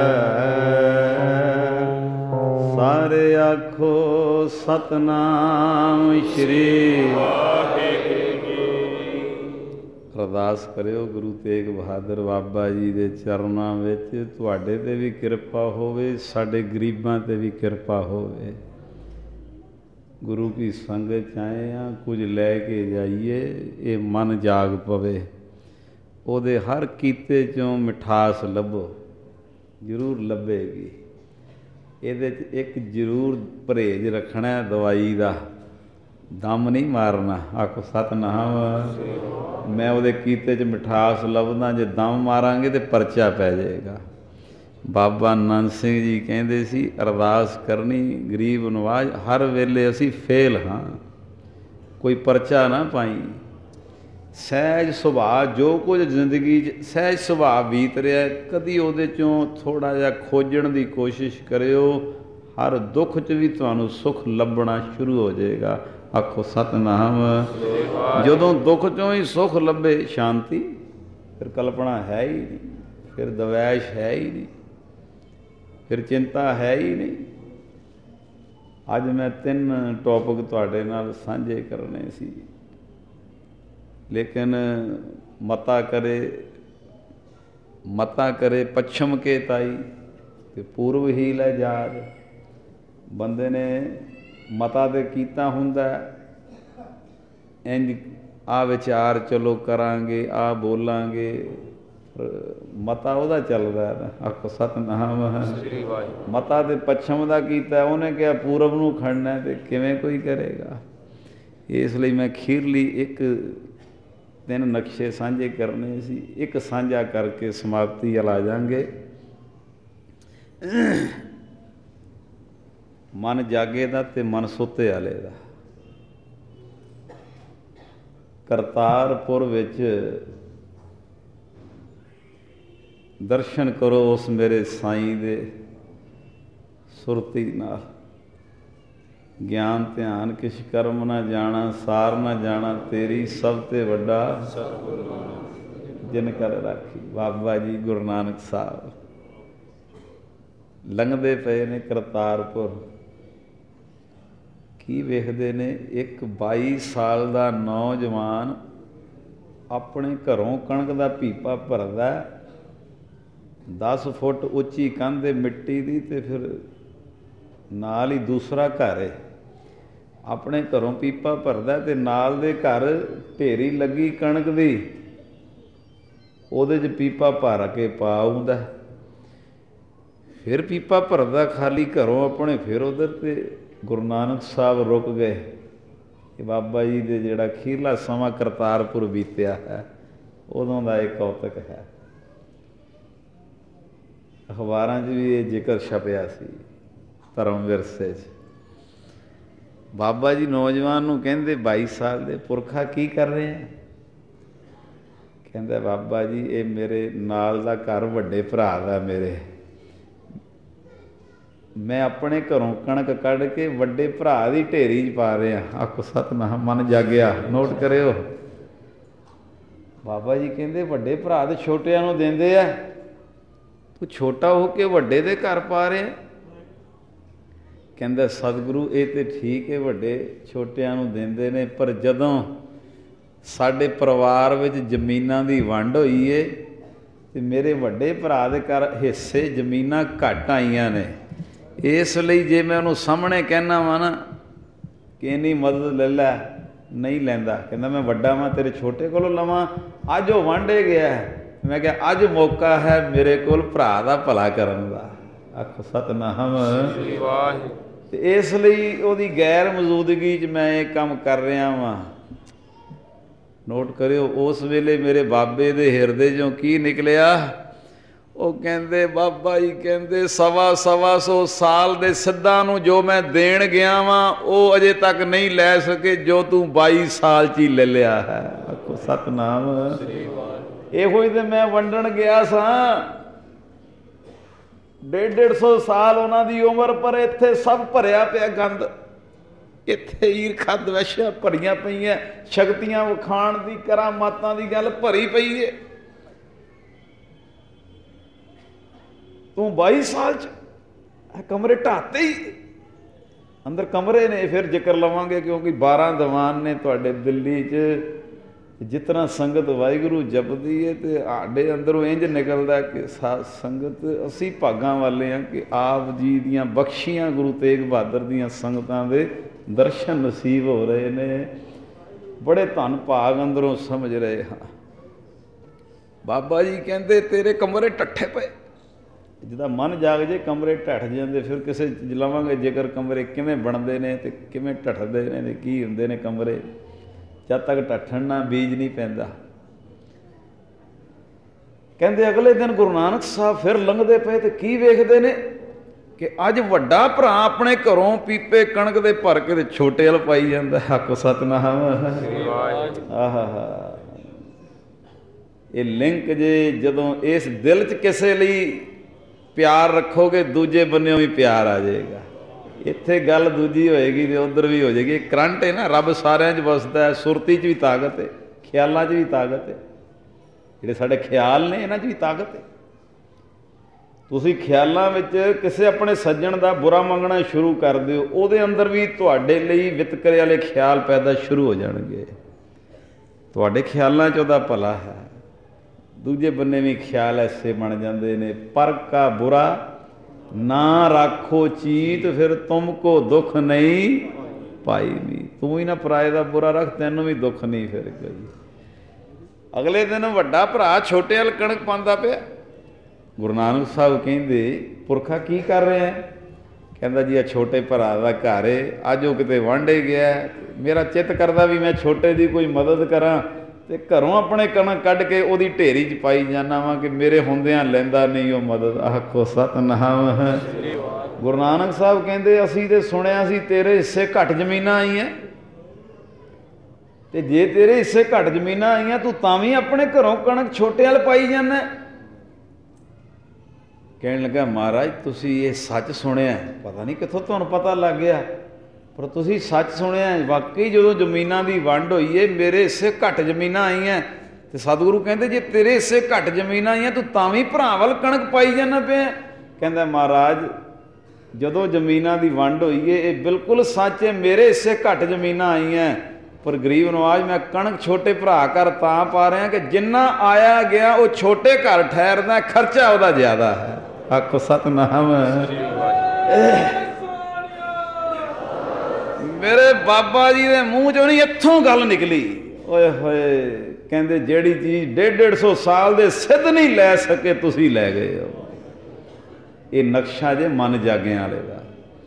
ਸਾਰੇ ਆਖੋ ਸਤਨਾਮ ਸ਼੍ਰੀ ਵਾਹਿਗੁਰੂ ਜੀ। ਅਰਦਾਸ ਕਰਿਓ ਗੁਰੂ ਤੇਗ ਬਹਾਦਰ ਬਾਬਾ ਜੀ ਦੇ ਚਰਨਾਂ ਵਿੱਚ ਤੁਹਾਡੇ ਤੇ ਵੀ ਕਿਰਪਾ ਹੋਵੇ, ਸਾਡੇ ਗਰੀਬਾਂ ਤੇ ਵੀ ਕਿਰਪਾ ਹੋਵੇ। ਗੁਰੂ ਕੀ ਸੰਗਤ 'ਚ ਆਏ ਹਾਂ, ਕੁਝ ਲੈ ਕੇ ਜਾਈਏ, ਇਹ ਮਨ ਜਾਗ ਪਵੇ, ਉਹਦੇ ਹਰ ਕੀਤੇ 'ਚੋਂ ਮਿਠਾਸ ਲੱਭੋ, ਜ਼ਰੂਰ ਲੱਭੇਗੀ। ਇਹਦੇ 'ਚ ਇੱਕ ਜ਼ਰੂਰ ਪਰਹੇਜ਼ ਰੱਖਣਾ ਦਵਾਈ ਦਾ, ਦਮ ਨਹੀਂ ਮਾਰਨਾ। ਆਖੋ ਸਤਿਨਾਮ। ਮੈਂ ਉਹਦੇ ਕੀਤੇ 'ਚ ਮਿਠਾਸ ਲੱਭਦਾ, ਜੇ ਦਮ ਮਾਰਾਂਗੇ ਤਾਂ ਪਰਚਾ ਪੈ ਜਾਏਗਾ। ਬਾਬਾ ਨੰਦ ਸਿੰਘ ਜੀ ਕਹਿੰਦੇ ਸੀ ਅਰਦਾਸ ਕਰਨੀ ਗਰੀਬ ਨਵਾਜ਼, ਹਰ ਵੇਲੇ ਅਸੀਂ ਫੇਲ ਹਾਂ, ਕੋਈ ਪਰਚਾ ਨਾ ਪਾਈ। ਸਹਿਜ ਸੁਭਾਅ ਜੋ ਕੁਝ ਜ਼ਿੰਦਗੀ 'ਚ ਸਹਿਜ ਸੁਭਾਅ ਬੀਤ ਰਿਹਾ, ਕਦੀ ਉਹਦੇ 'ਚੋਂ ਥੋੜ੍ਹਾ ਜਿਹਾ ਖੋਜਣ ਦੀ ਕੋਸ਼ਿਸ਼ ਕਰਿਓ। ਹਰ ਦੁੱਖ 'ਚ ਵੀ ਤੁਹਾਨੂੰ ਸੁੱਖ ਲੱਭਣਾ ਸ਼ੁਰੂ ਹੋ ਜਾਏਗਾ। ਆਖੋ ਸਤਿਨਾਮ। ਜਦੋਂ ਦੁੱਖ 'ਚੋਂ ਹੀ ਸੁੱਖ ਲੱਭੇ, ਸ਼ਾਂਤੀ, ਫਿਰ ਕਲਪਨਾ ਹੈ ਹੀ ਨਹੀਂ, ਫਿਰ ਦਵੈਸ਼ ਹੈ ਹੀ ਨਹੀਂ, ਫਿਰ ਚਿੰਤਾ ਹੈ ਹੀ ਨਹੀਂ। ਅੱਜ ਮੈਂ ਤਿੰਨ ਟੌਪਿਕ ਤੁਹਾਡੇ ਨਾਲ ਸਾਂਝੇ ਕਰਨੇ ਸੀ, ਲੇਕਿਨ ਮਤਾ ਕਰੇ ਮਤਾ ਕਰੇ ਪੱਛਮ ਕੇ ਤਾਈ ਤੇ ਪੂਰਬ ਹੀ ਲੈ ਜਾਜ। ਬੰਦੇ ਨੇ ਮਤਾ ਤੇ ਕੀਤਾ ਹੁੰਦਾ, ਇੰਝ ਆ ਵਿਚਾਰ ਚਲੋ ਕਰਾਂਗੇ, ਆ ਬੋਲਾਂਗੇ, ਮਤਾ ਉਹਦਾ ਚੱਲਦਾ ਹੈ ਨਾ। ਆਖੋ ਸਤਿਨਾਮ। ਮਤਾ ਤੇ ਪੱਛਮ ਦਾ ਕੀਤਾ, ਉਹਨੇ ਕਿਹਾ ਪੂਰਬ ਨੂੰ ਖੜਨਾ, ਤੇ ਕਿਵੇਂ ਕੋਈ ਕਰੇਗਾ। ਇਸ ਲਈ ਮੈਂ ਅਖੀਰਲੀ ਇੱਕ ਤਿੰਨ ਨਕਸ਼ੇ ਸਾਂਝੇ ਕਰਨੇ ਸੀ, ਇੱਕ ਸਾਂਝਾ ਕਰਕੇ ਸਮਾਪਤੀ ਵੱਲ ਆ ਜਾਵਾਂਗੇ। ਮਨ ਜਾਗੇ ਦਾ ਤੇ ਮਨ ਸੁੱਤੇ ਵਾਲੇ ਦਾ। ਕਰਤਾਰਪੁਰ ਵਿੱਚ ਦਰਸ਼ਨ ਕਰੋ ਉਸ ਮੇਰੇ ਸਾਈਂ ਦੇ ਸੁਰਤੀ ਨਾਲ। ਗਿਆਨ ਧਿਆਨ ਕਿਛ ਕਰਮ ਨਾ ਜਾਣਾ, ਸਾਰ ਨਾ ਜਾਣਾ ਤੇਰੀ ਸਭ ਤੇ ਵੱਡਾ ਜਿਨ ਕਰ ਰਾਖੀ। ਬਾਬਾ ਜੀ ਗੁਰੂ ਨਾਨਕ ਸਾਹਿਬ ਲੰਘਦੇ ਪਏ ਨੇ ਕਰਤਾਰਪੁਰ। ਕੀ ਵੇਖਦੇ ਨੇ, ਇੱਕ ਬਾਈ ਸਾਲ ਦਾ ਨੌਜਵਾਨ ਆਪਣੇ ਘਰੋਂ ਕਣਕ ਦਾ ਪੀਪਾ ਭਰਦਾ, ਦਸ ਫੁੱਟ ਉੱਚੀ ਕੰਧ ਹੈ ਮਿੱਟੀ ਦੀ, ਤੇ ਫਿਰ ਨਾਲ ਹੀ ਦੂਸਰਾ ਘਰ ਹੈ। ਆਪਣੇ ਘਰੋਂ ਪੀਪਾ ਭਰਦਾ ਤੇ ਨਾਲ ਦੇ ਘਰ ਢੇਰੀ ਲੱਗੀ ਕਣਕ ਦੀ, ਉਹਦੇ 'ਚ ਪੀਪਾ ਭਰ ਕੇ ਪਾ ਆਉਂਦਾ। ਫਿਰ ਪੀਪਾ ਭਰਦਾ ਖਾਲੀ ਘਰੋਂ ਆਪਣੇ, ਫਿਰ ਉੱਧਰ। ਤੇ ਗੁਰੂ ਨਾਨਕ ਸਾਹਿਬ ਰੁਕ ਗਏ ਕਿ ਬਾਬਾ ਜੀ ਦੇ ਜਿਹੜਾ ਅਖੀਰਲਾ ਸਮਾਂ ਕਰਤਾਰਪੁਰ ਬੀਤਿਆ ਹੈ, ਉਦੋਂ ਦਾ ਇਹ ਕੌਤਕ ਹੈ। ਅਖਬਾਰਾਂ 'ਚ ਵੀ ਇਹ ਜ਼ਿਕਰ ਛਪਿਆ ਸੀ, ਧਰਮ ਵਿਰਸੇ 'ਚ। ਬਾਬਾ ਜੀ ਨੌਜਵਾਨ ਨੂੰ ਕਹਿੰਦੇ, ਬਾਈ ਸਾਲ ਦੇ ਪੁਰਖਾ ਕੀ ਕਰ ਰਹੇ ਆ? ਕਹਿੰਦਾ, ਬਾਬਾ ਜੀ ਇਹ ਮੇਰੇ ਨਾਲ ਦਾ ਘਰ ਵੱਡੇ ਭਰਾ ਦਾ ਮੇਰੇ, ਮੈਂ ਆਪਣੇ ਘਰੋਂ ਕਣਕ ਕੱਢ ਕੇ ਵੱਡੇ ਭਰਾ ਦੀ ਢੇਰੀ 'ਚ ਪਾ ਰਿਹਾ। ਆਖੋ ਸਤਿਨਾਮ। ਮਨ ਜਾਗਿਆ, ਨੋਟ ਕਰਿਓ। ਬਾਬਾ ਜੀ ਕਹਿੰਦੇ, ਵੱਡੇ ਭਰਾ ਤੇ ਛੋਟਿਆਂ ਨੂੰ ਦਿੰਦੇ ਆ, ਤੂੰ ਛੋਟਾ ਹੋ ਕੇ ਵੱਡੇ ਦੇ ਘਰ ਪਾ ਰਿਹਾ? ਕਹਿੰਦਾ, ਸਤਿਗੁਰੂ ਇਹ ਤੇ ਠੀਕ ਹੈ, ਵੱਡੇ ਛੋਟਿਆਂ ਨੂੰ ਦਿੰਦੇ ਨੇ, ਪਰ ਜਦੋਂ ਸਾਡੇ ਪਰਿਵਾਰ ਵਿੱਚ ਜ਼ਮੀਨਾਂ ਦੀ ਵੰਡ ਹੋਈ ਏ ਤੇ ਮੇਰੇ ਵੱਡੇ ਭਰਾ ਦੇ ਘਰ ਹਿੱਸੇ ਜ਼ਮੀਨਾਂ ਘੱਟ ਆਈਆਂ ਨੇ, ਇਸ ਲਈ ਜੇ ਮੈਂ ਉਹਨੂੰ ਸਾਹਮਣੇ ਕਹਿਣਾ ਵਾ ਨਾ ਕਿ ਇੰਨੀ ਮਦਦ ਲੈ ਲੈ, ਨਹੀਂ ਲੈਂਦਾ। ਕਹਿੰਦਾ, ਮੈਂ ਵੱਡਾ ਵਾਂ, ਤੇਰੇ ਛੋਟੇ ਕੋਲੋਂ ਲਵਾਂ? ਅੱਜ ਉਹ ਵਾਂਢੇ ਗਿਆ। ਮੈਂ ਕਿਹਾ ਅੱਜ ਮੌਕਾ ਹੈ ਮੇਰੇ ਕੋਲ ਭਰਾ ਦਾ ਭਲਾ ਕਰਨ ਦਾ। ਆਖੋ ਸਤਿਨਾਮ। ਤੇ ਇਸ ਲਈ ਉਹਦੀ ਗੈਰ ਮੌਜੂਦਗੀ 'ਚ ਮੈਂ ਇਹ ਕੰਮ ਕਰ ਰਿਹਾ ਵਾਂ। ਨੋਟ ਕਰਿਓ, ਉਸ ਵੇਲੇ ਮੇਰੇ ਬਾਬੇ ਦੇ ਹਿਰਦੇ 'ਚੋਂ ਕੀ ਨਿਕਲਿਆ? ਉਹ ਕਹਿੰਦੇ, ਬਾਬਾ ਜੀ ਕਹਿੰਦੇ, ਸਵਾ ਸਵਾ ਸੌ ਸਾਲ ਦੇ ਸਿੱਧਾਂ ਨੂੰ ਜੋ ਮੈਂ ਦੇਣ ਗਿਆ ਵਾਂ ਉਹ ਅਜੇ ਤੱਕ ਨਹੀਂ ਲੈ ਸਕੇ, ਜੋ ਤੂੰ ਬਾਈ ਸਾਲ 'ਚ ਹੀ ਲੈ ਲਿਆ ਹੈ। ਆਖੋ ਸਤਿਨਾਮ। ਇਹੋ ਹੀ ਤੇ ਮੈਂ ਵੰਡਣ ਗਿਆ ਸਾਂ, ਡੇਢ ਡੇਢ ਸੌ ਸਾਲ ਉਹਨਾਂ ਦੀ ਉਮਰ, ਪਰ ਇੱਥੇ ਸਭ ਭਰਿਆ ਪਿਆ ਗੰਦ। ਇੱਥੇ ਈਰਖਾ ਦਵੈਸ਼ਾਂ ਭਰੀਆਂ ਪਈਆਂ, ਸ਼ਕਤੀਆਂ ਵਿਖਾਣ ਦੀ, ਕਰਾਮਾਤਾਂ ਦੀ ਗੱਲ ਭਰੀ ਪਈ ਹੈ। ਤੂੰ ਬਾਈ ਸਾਲ 'ਚ ਇਹ ਕਮਰੇ ਢਾਤੇ ਹੀ। ਅੰਦਰ ਕਮਰੇ ਨੇ, ਫਿਰ ਜ਼ਿਕਰ ਲਵਾਂਗੇ, ਕਿਉਂਕਿ ਬਾਰਾਂ ਦੀਵਾਨ ਨੇ ਤੁਹਾਡੇ ਦਿੱਲੀ 'ਚ। ਜਿਸ ਤਰ੍ਹਾਂ ਸੰਗਤ ਵਾਹਿਗੁਰੂ ਜਪਦੀ ਹੈ ਤੇ ਸਾਡੇ ਅੰਦਰੋਂ ਇੰਝ ਨਿਕਲਦਾ ਕਿ ਸਾਧ ਸੰਗਤ ਅਸੀਂ ਭਾਗਾਂ ਵਾਲੇ ਹਾਂ ਕਿ ਆਪ ਜੀ ਦੀਆਂ ਬਖਸ਼ੀਆਂ ਗੁਰੂ ਤੇਗ ਬਹਾਦਰ ਦੀਆਂ ਸੰਗਤਾਂ ਦੇ ਦਰਸ਼ਨ ਨਸੀਬ ਹੋ ਰਹੇ ਨੇ। ਬੜੇ ਧੰਨ ਭਾਗ ਅੰਦਰੋਂ ਸਮਝ ਰਹੇ ਹਾਂ। ਬਾਬਾ ਜੀ ਕਹਿੰਦੇ, ਤੇਰੇ ਕਮਰੇ ਟੱਠੇ ਪਏ। ਜਿੱਦਾਂ ਮਨ ਜਾਗ ਜੇ ਕਮਰੇ ਢੱਠ ਜਾਂਦੇ। ਫਿਰ ਕਿਸੇ ਲਵਾਂਗੇ ਜ਼ਿਕਰ ਕਮਰੇ ਕਿਵੇਂ ਬਣਦੇ ਨੇ ਤੇ ਕਿਵੇਂ ਢੱਠਦੇ ਨੇ ਤੇ ਕੀ ਹੁੰਦੇ ਨੇ ਕਮਰੇ। ਜਦ ਤੱਕ ਢੱਠਣ ਨਾ ਬੀਜ ਨਹੀਂ ਪੈਂਦਾ। ਕਹਿੰਦੇ ਅਗਲੇ ਦਿਨ ਗੁਰੂ ਨਾਨਕ ਸਾਹਿਬ ਫਿਰ ਲੰਘਦੇ ਪਏ ਤੇ ਕੀ ਵੇਖਦੇ ਨੇ ਕਿ ਅੱਜ ਵੱਡਾ ਭਰਾ ਆਪਣੇ ਘਰੋਂ ਪੀਪੇ ਕਣਕ ਦੇ ਭਰ ਕੇ ਤੇ ਛੋਟੇ ਵੱਲ ਪਾਈ ਜਾਂਦਾ। ਹੱਕ ਸਤਿਨਾਮ। ਆਹਾ ਹਾ ਇਹ ਲਿੰਕ ਜੇ ਜਦੋਂ ਇਸ ਦਿਲ 'ਚ ਕਿਸੇ ਲਈ ਪਿਆਰ ਰੱਖੋਗੇ ਦੂਜੇ ਬੰਨਿਓ ਵੀ ਪਿਆਰ ਆ ਜਾਏਗਾ। ਇੱਥੇ ਗੱਲ ਦੂਜੀ ਹੋਏਗੀ ਤੇ ਉੱਧਰ ਵੀ ਹੋ ਜਾਏਗੀ। ਕਰੰਟ ਹੈ ਨਾ, ਰੱਬ ਸਾਰਿਆਂ 'ਚ ਵਸਦਾ ਹੈ। ਸੁਰਤੀ 'ਚ ਵੀ ਤਾਕਤ ਹੈ, ਖਿਆਲਾਂ 'ਚ ਵੀ ਤਾਕਤ ਹੈ। ਜਿਹੜੇ ਸਾਡੇ ਖਿਆਲ ਨੇ ਇਹਨਾਂ 'ਚ ਵੀ ਤਾਕਤ ਹੈ। ਤੁਸੀਂ ਖਿਆਲਾਂ ਵਿੱਚ ਕਿਸੇ ਆਪਣੇ ਸੱਜਣ ਦਾ ਬੁਰਾ ਮੰਗਣਾ ਸ਼ੁਰੂ ਕਰ ਦਿਓ, ਉਹਦੇ ਅੰਦਰ ਵੀ ਤੁਹਾਡੇ ਲਈ ਵਿਤਕਰੇ ਵਾਲੇ ਖਿਆਲ ਪੈਦਾ ਸ਼ੁਰੂ ਹੋ ਜਾਣਗੇ। ਤੁਹਾਡੇ ਖਿਆਲਾਂ 'ਚ ਉਹਦਾ ਭਲਾ ਹੈ, ਦੂਜੇ ਬੰਨੇ ਵੀ ਖਿਆਲ ਐਸੇ ਬਣ ਜਾਂਦੇ ਨੇ। ਪਰ ਕਾ ਬੁਰਾ ਨਾ ਰਾਖੋ ਚੀਤ, ਫਿਰ ਤੁਮ ਕੋ ਦੁੱਖ ਨਹੀਂ ਪਾਈ ਨੀ। ਤੂੰ ਹੀ ਨਾ ਪਰਾਏ ਦਾ ਬੁਰਾ ਰੱਖ, ਤੈਨੂੰ ਵੀ ਦੁੱਖ ਨਹੀਂ ਫਿਰ ਕੋਈ। ਅਗਲੇ ਦਿਨ ਵੱਡਾ ਭਰਾ ਛੋਟੇ ਵੱਲ ਕਣਕ ਪਾਉਂਦਾ ਪਿਆ। ਗੁਰੂ ਨਾਨਕ ਸਾਹਿਬ ਕਹਿੰਦੇ, ਪੁਰਖਾ ਕੀ ਕਰ ਰਿਹਾ? ਕਹਿੰਦਾ ਜੀ ਆ ਛੋਟੇ ਭਰਾ ਦਾ ਘਰ ਏ, ਅੱਜ ਉਹ ਕਿਤੇ ਵਾਂਢੇ ਗਿਆ, ਮੇਰਾ ਚਿੱਤ ਕਰਦਾ ਵੀ ਮੈਂ ਛੋਟੇ ਦੀ ਕੋਈ ਮਦਦ ਕਰਾਂ, ਤੇ ਘਰੋਂ ਆਪਣੇ ਕਣਕ ਕੱਢ ਕੇ ਉਹਦੀ ਢੇਰੀ 'ਚ ਪਾਈ ਜਾਂਦਾ ਵਾਂ ਕਿ ਮੇਰੇ ਹੁੰਦਿਆਂ ਲੈਂਦਾ ਨਹੀਂ ਉਹ ਮਦਦ। ਆਖੋ ਸਤਿਨਾਮ। ਗੁਰੂ ਨਾਨਕ ਸਾਹਿਬ ਕਹਿੰਦੇ, ਅਸੀਂ ਤੇ ਸੁਣਿਆ ਸੀ ਤੇਰੇ ਹਿੱਸੇ ਘੱਟ ਜ਼ਮੀਨਾਂ ਆਈਆਂ, ਤੇ ਜੇ ਤੇਰੇ ਹਿੱਸੇ ਘੱਟ ਜ਼ਮੀਨਾਂ ਆਈਆਂ ਤੂੰ ਤਾਂ ਵੀ ਆਪਣੇ ਘਰੋਂ ਕਣਕ ਛੋਟੇ ਵੱਲ ਪਾਈ ਜਾਂਦਾ। ਕਹਿਣ ਲੱਗਾ, ਮਹਾਰਾਜ ਤੁਸੀਂ ਇਹ ਸੱਚ ਸੁਣਿਆ, ਪਤਾ ਨਹੀਂ ਕਿੱਥੋਂ ਤੁਹਾਨੂੰ ਪਤਾ ਲੱਗ ਗਿਆ, ਪਰ ਤੁਸੀਂ ਸੱਚ ਸੁਣਿਆ। ਵਾਕਈ ਜਦੋਂ ਜ਼ਮੀਨਾਂ ਦੀ ਵੰਡ ਹੋਈ ਹੈ ਮੇਰੇ ਹਿੱਸੇ ਘੱਟ ਜ਼ਮੀਨਾਂ ਆਈਆਂ, ਤੇ ਸਤਿਗੁਰੂ ਕਹਿੰਦੇ ਜੇ ਤੇਰੇ ਹਿੱਸੇ ਘੱਟ ਜ਼ਮੀਨਾਂ ਆਈਆਂ ਤੂੰ ਤਾਂ ਵੀ ਭਰਾ ਵੱਲ ਕਣਕ ਪਾਈ ਜਾਂਦਾ ਪਿਆ। ਕਹਿੰਦਾ, ਮਹਾਰਾਜ ਜਦੋਂ ਜ਼ਮੀਨਾਂ ਦੀ ਵੰਡ ਹੋਈ ਹੈ ਇਹ ਬਿਲਕੁਲ ਸੱਚ ਹੈ, ਮੇਰੇ ਹਿੱਸੇ ਘੱਟ ਜ਼ਮੀਨਾਂ ਆਈਆਂ, ਪਰ ਗਰੀਬ ਨਵਾਜ਼ ਮੈਂ ਕਣਕ ਛੋਟੇ ਭਰਾ ਘਰ ਤਾਂ ਪਾ ਰਿਹਾ ਕਿ ਜਿੰਨਾ ਆਇਆ ਗਿਆ ਉਹ ਛੋਟੇ ਘਰ ਠਹਿਰਦਾ, ਖਰਚਾ ਉਹਦਾ ਜ਼ਿਆਦਾ ਹੈ। ਆਖੋ ਸਤਿਨਾਮ। ਮੇਰੇ ਬਾਬਾ ਜੀ ਦੇ ਮੂੰਹ ਚੋਂ ਨਹੀਂ ਇੱਥੋਂ ਗੱਲ ਨਿਕਲੀ। ਓਏ ਹੋਏ, ਕਹਿੰਦੇ ਜਿਹੜੀ ਚੀਜ਼ ਡੇਢ ਡੇਢ ਸੌ ਸਾਲ ਦੇ ਸਿੱਧ ਨਹੀਂ ਲੈ ਸਕੇ ਤੁਸੀਂ ਲੈ ਗਏ ਹੋ। ਇਹ ਨਕਸ਼ਾ ਜੇ ਮਨ ਜਾਗਿਆਂ ਵਾਲੇ ਦਾ।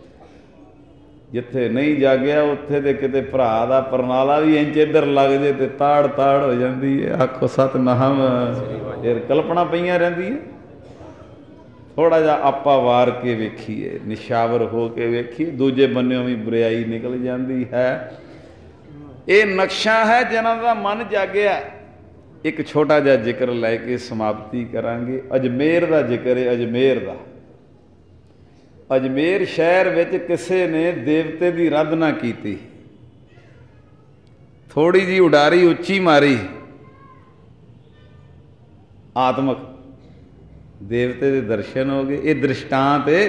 ਜਿੱਥੇ ਨਹੀਂ ਜਾਗਿਆ ਉੱਥੇ ਤੇ ਕਿਤੇ ਭਰਾ ਦਾ ਪਰਨਾਲਾ ਵੀ ਇੰਚ ਇੱਧਰ ਲੱਗ ਜੇ ਤੇ ਤਾੜ ਤਾੜ ਹੋ ਜਾਂਦੀ ਹੈ। ਆਖੋ ਸਤਿਨਾਮ। ਫਿਰ ਕਲਪਨਾ ਪਈਆਂ ਰਹਿੰਦੀ ਹੈ। ਥੋੜ੍ਹਾ ਜਿਹਾ ਆਪਾ ਵਾਰ ਕੇ ਵੇਖੀਏ, ਨਿਸ਼ਾਵਰ ਹੋ ਕੇ ਵੇਖੀਏ, ਦੂਜੇ ਬੰਨਿਓਂ ਵੀ ਬੁਰਾਈ ਨਿਕਲ ਜਾਂਦੀ ਹੈ। ਇਹ ਨਕਸ਼ਾ ਹੈ ਜਿਨ੍ਹਾਂ ਦਾ ਮਨ ਜਾਗਿਆ। ਇੱਕ ਛੋਟਾ ਜਿਹਾ ਜ਼ਿਕਰ ਲੈ ਕੇ ਸਮਾਪਤੀ ਕਰਾਂਗੇ। ਅਜਮੇਰ ਦਾ ਜ਼ਿਕਰ ਹੈ। ਅਜਮੇਰ ਦਾ ਅਜਮੇਰ ਸ਼ਹਿਰ ਵਿੱਚ ਕਿਸੇ ਨੇ ਦੇਵਤੇ ਦੀ ਅਰਾਧਨਾ ਕੀਤੀ, ਥੋੜ੍ਹੀ ਜਿਹੀ ਉਡਾਰੀ ਉੱਚੀ ਮਾਰੀ, ਆਤਮਕ ਦੇਵਤੇ ਦੇ ਦਰਸ਼ਨ ਹੋ ਗਏ। ਇਹ ਦ੍ਰਿਸ਼ਟਾਂਤ ਏ।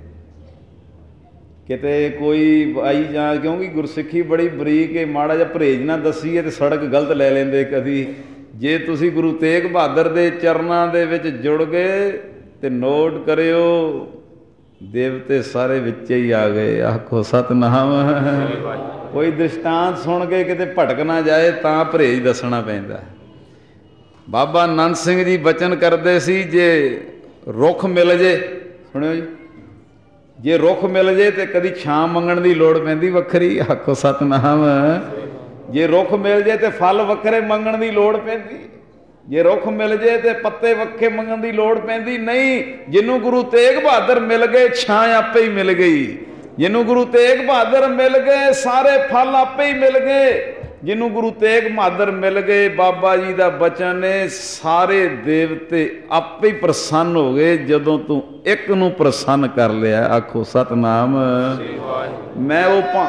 ਕਿਤੇ ਕੋਈ ਆਈ ਜਾਂ, ਕਿਉਂਕਿ ਗੁਰਸਿੱਖੀ ਬੜੀ ਬਰੀਕ ਏ, ਮਾੜਾ ਜਿਹਾ ਪਰਹੇਜ਼ ਨਾ ਦੱਸੀਏ ਤੇ ਸੜਕ ਗਲਤ ਲੈ ਲੈਂਦੇ ਕਦੀ। ਜੇ ਤੁਸੀਂ ਗੁਰੂ ਤੇਗ ਬਹਾਦਰ ਦੇ ਚਰਨਾਂ ਦੇ ਵਿੱਚ ਜੁੜ ਗਏ ਤੇ ਨੋਟ ਕਰਿਓ ਦੇਵਤੇ ਸਾਰੇ ਵਿੱਚ ਹੀ ਆ ਗਏ। ਆਖੋ ਸਤਿਨਾਮ। ਕੋਈ ਦ੍ਰਿਸ਼ਟਾਂਤ ਸੁਣ ਕੇ ਕਿਤੇ ਭਟਕ ਨਾ ਜਾਏ ਤਾਂ ਪਰਹੇਜ਼ ਦੱਸਣਾ ਪੈਂਦਾ। ਬਾਬਾ ਨੰਦ ਸਿੰਘ ਜੀ ਬਚਨ ਕਰਦੇ ਸੀ, ਜੇ ਰੁੱਖ ਮਿਲ ਜੇ, ਸੁਣਿਓ ਜੀ, ਜੇ ਰੁੱਖ ਮਿਲ ਜੇ ਤੇ ਕਦੀ ਛਾਂ ਮੰਗਣ ਦੀ ਲੋੜ ਪੈਂਦੀ ਵੱਖਰੀ। ਆਖੋ ਸਤਿਨਾਮ। ਜੇ ਰੁੱਖ ਮਿਲ ਜੇ ਤੇ ਫਲ ਵੱਖਰੇ ਮੰਗਣ ਦੀ ਲੋੜ ਪੈਂਦੀ। ਜੇ ਰੁੱਖ ਮਿਲ ਜੇ ਤੇ ਪੱਤੇ ਵੱਖੇ ਮੰਗਣ ਦੀ ਲੋੜ ਪੈਂਦੀ ਨਹੀਂ। ਜਿਹਨੂੰ ਗੁਰੂ ਤੇਗ ਬਹਾਦਰ ਮਿਲ ਗਏ ਛਾਂ ਆਪੇ ਹੀ ਮਿਲ ਗਈ। ਜਿਹਨੂੰ ਗੁਰੂ ਤੇਗ ਬਹਾਦਰ ਮਿਲ ਗਏ ਸਾਰੇ ਫਲ ਆਪੇ ਹੀ ਮਿਲ ਗਏ। ਜਿਹਨੂੰ ਗੁਰੂ ਤੇਗ ਬਹਾਦਰ ਮਿਲ ਗਏ, ਬਾਬਾ ਜੀ ਦਾ ਬਚਨ ਨੇ, ਸਾਰੇ ਦੇਵਤੇ ਆਪੇ ਹੀ ਪ੍ਰਸੰਨ ਹੋ ਗਏ ਜਦੋਂ ਤੂੰ ਇੱਕ ਨੂੰ ਪ੍ਰਸੰਨ ਕਰ ਲਿਆ। ਆਖੋ ਸਤਿਨਾਮ। ਮੈਂ ਉਹ ਭਾ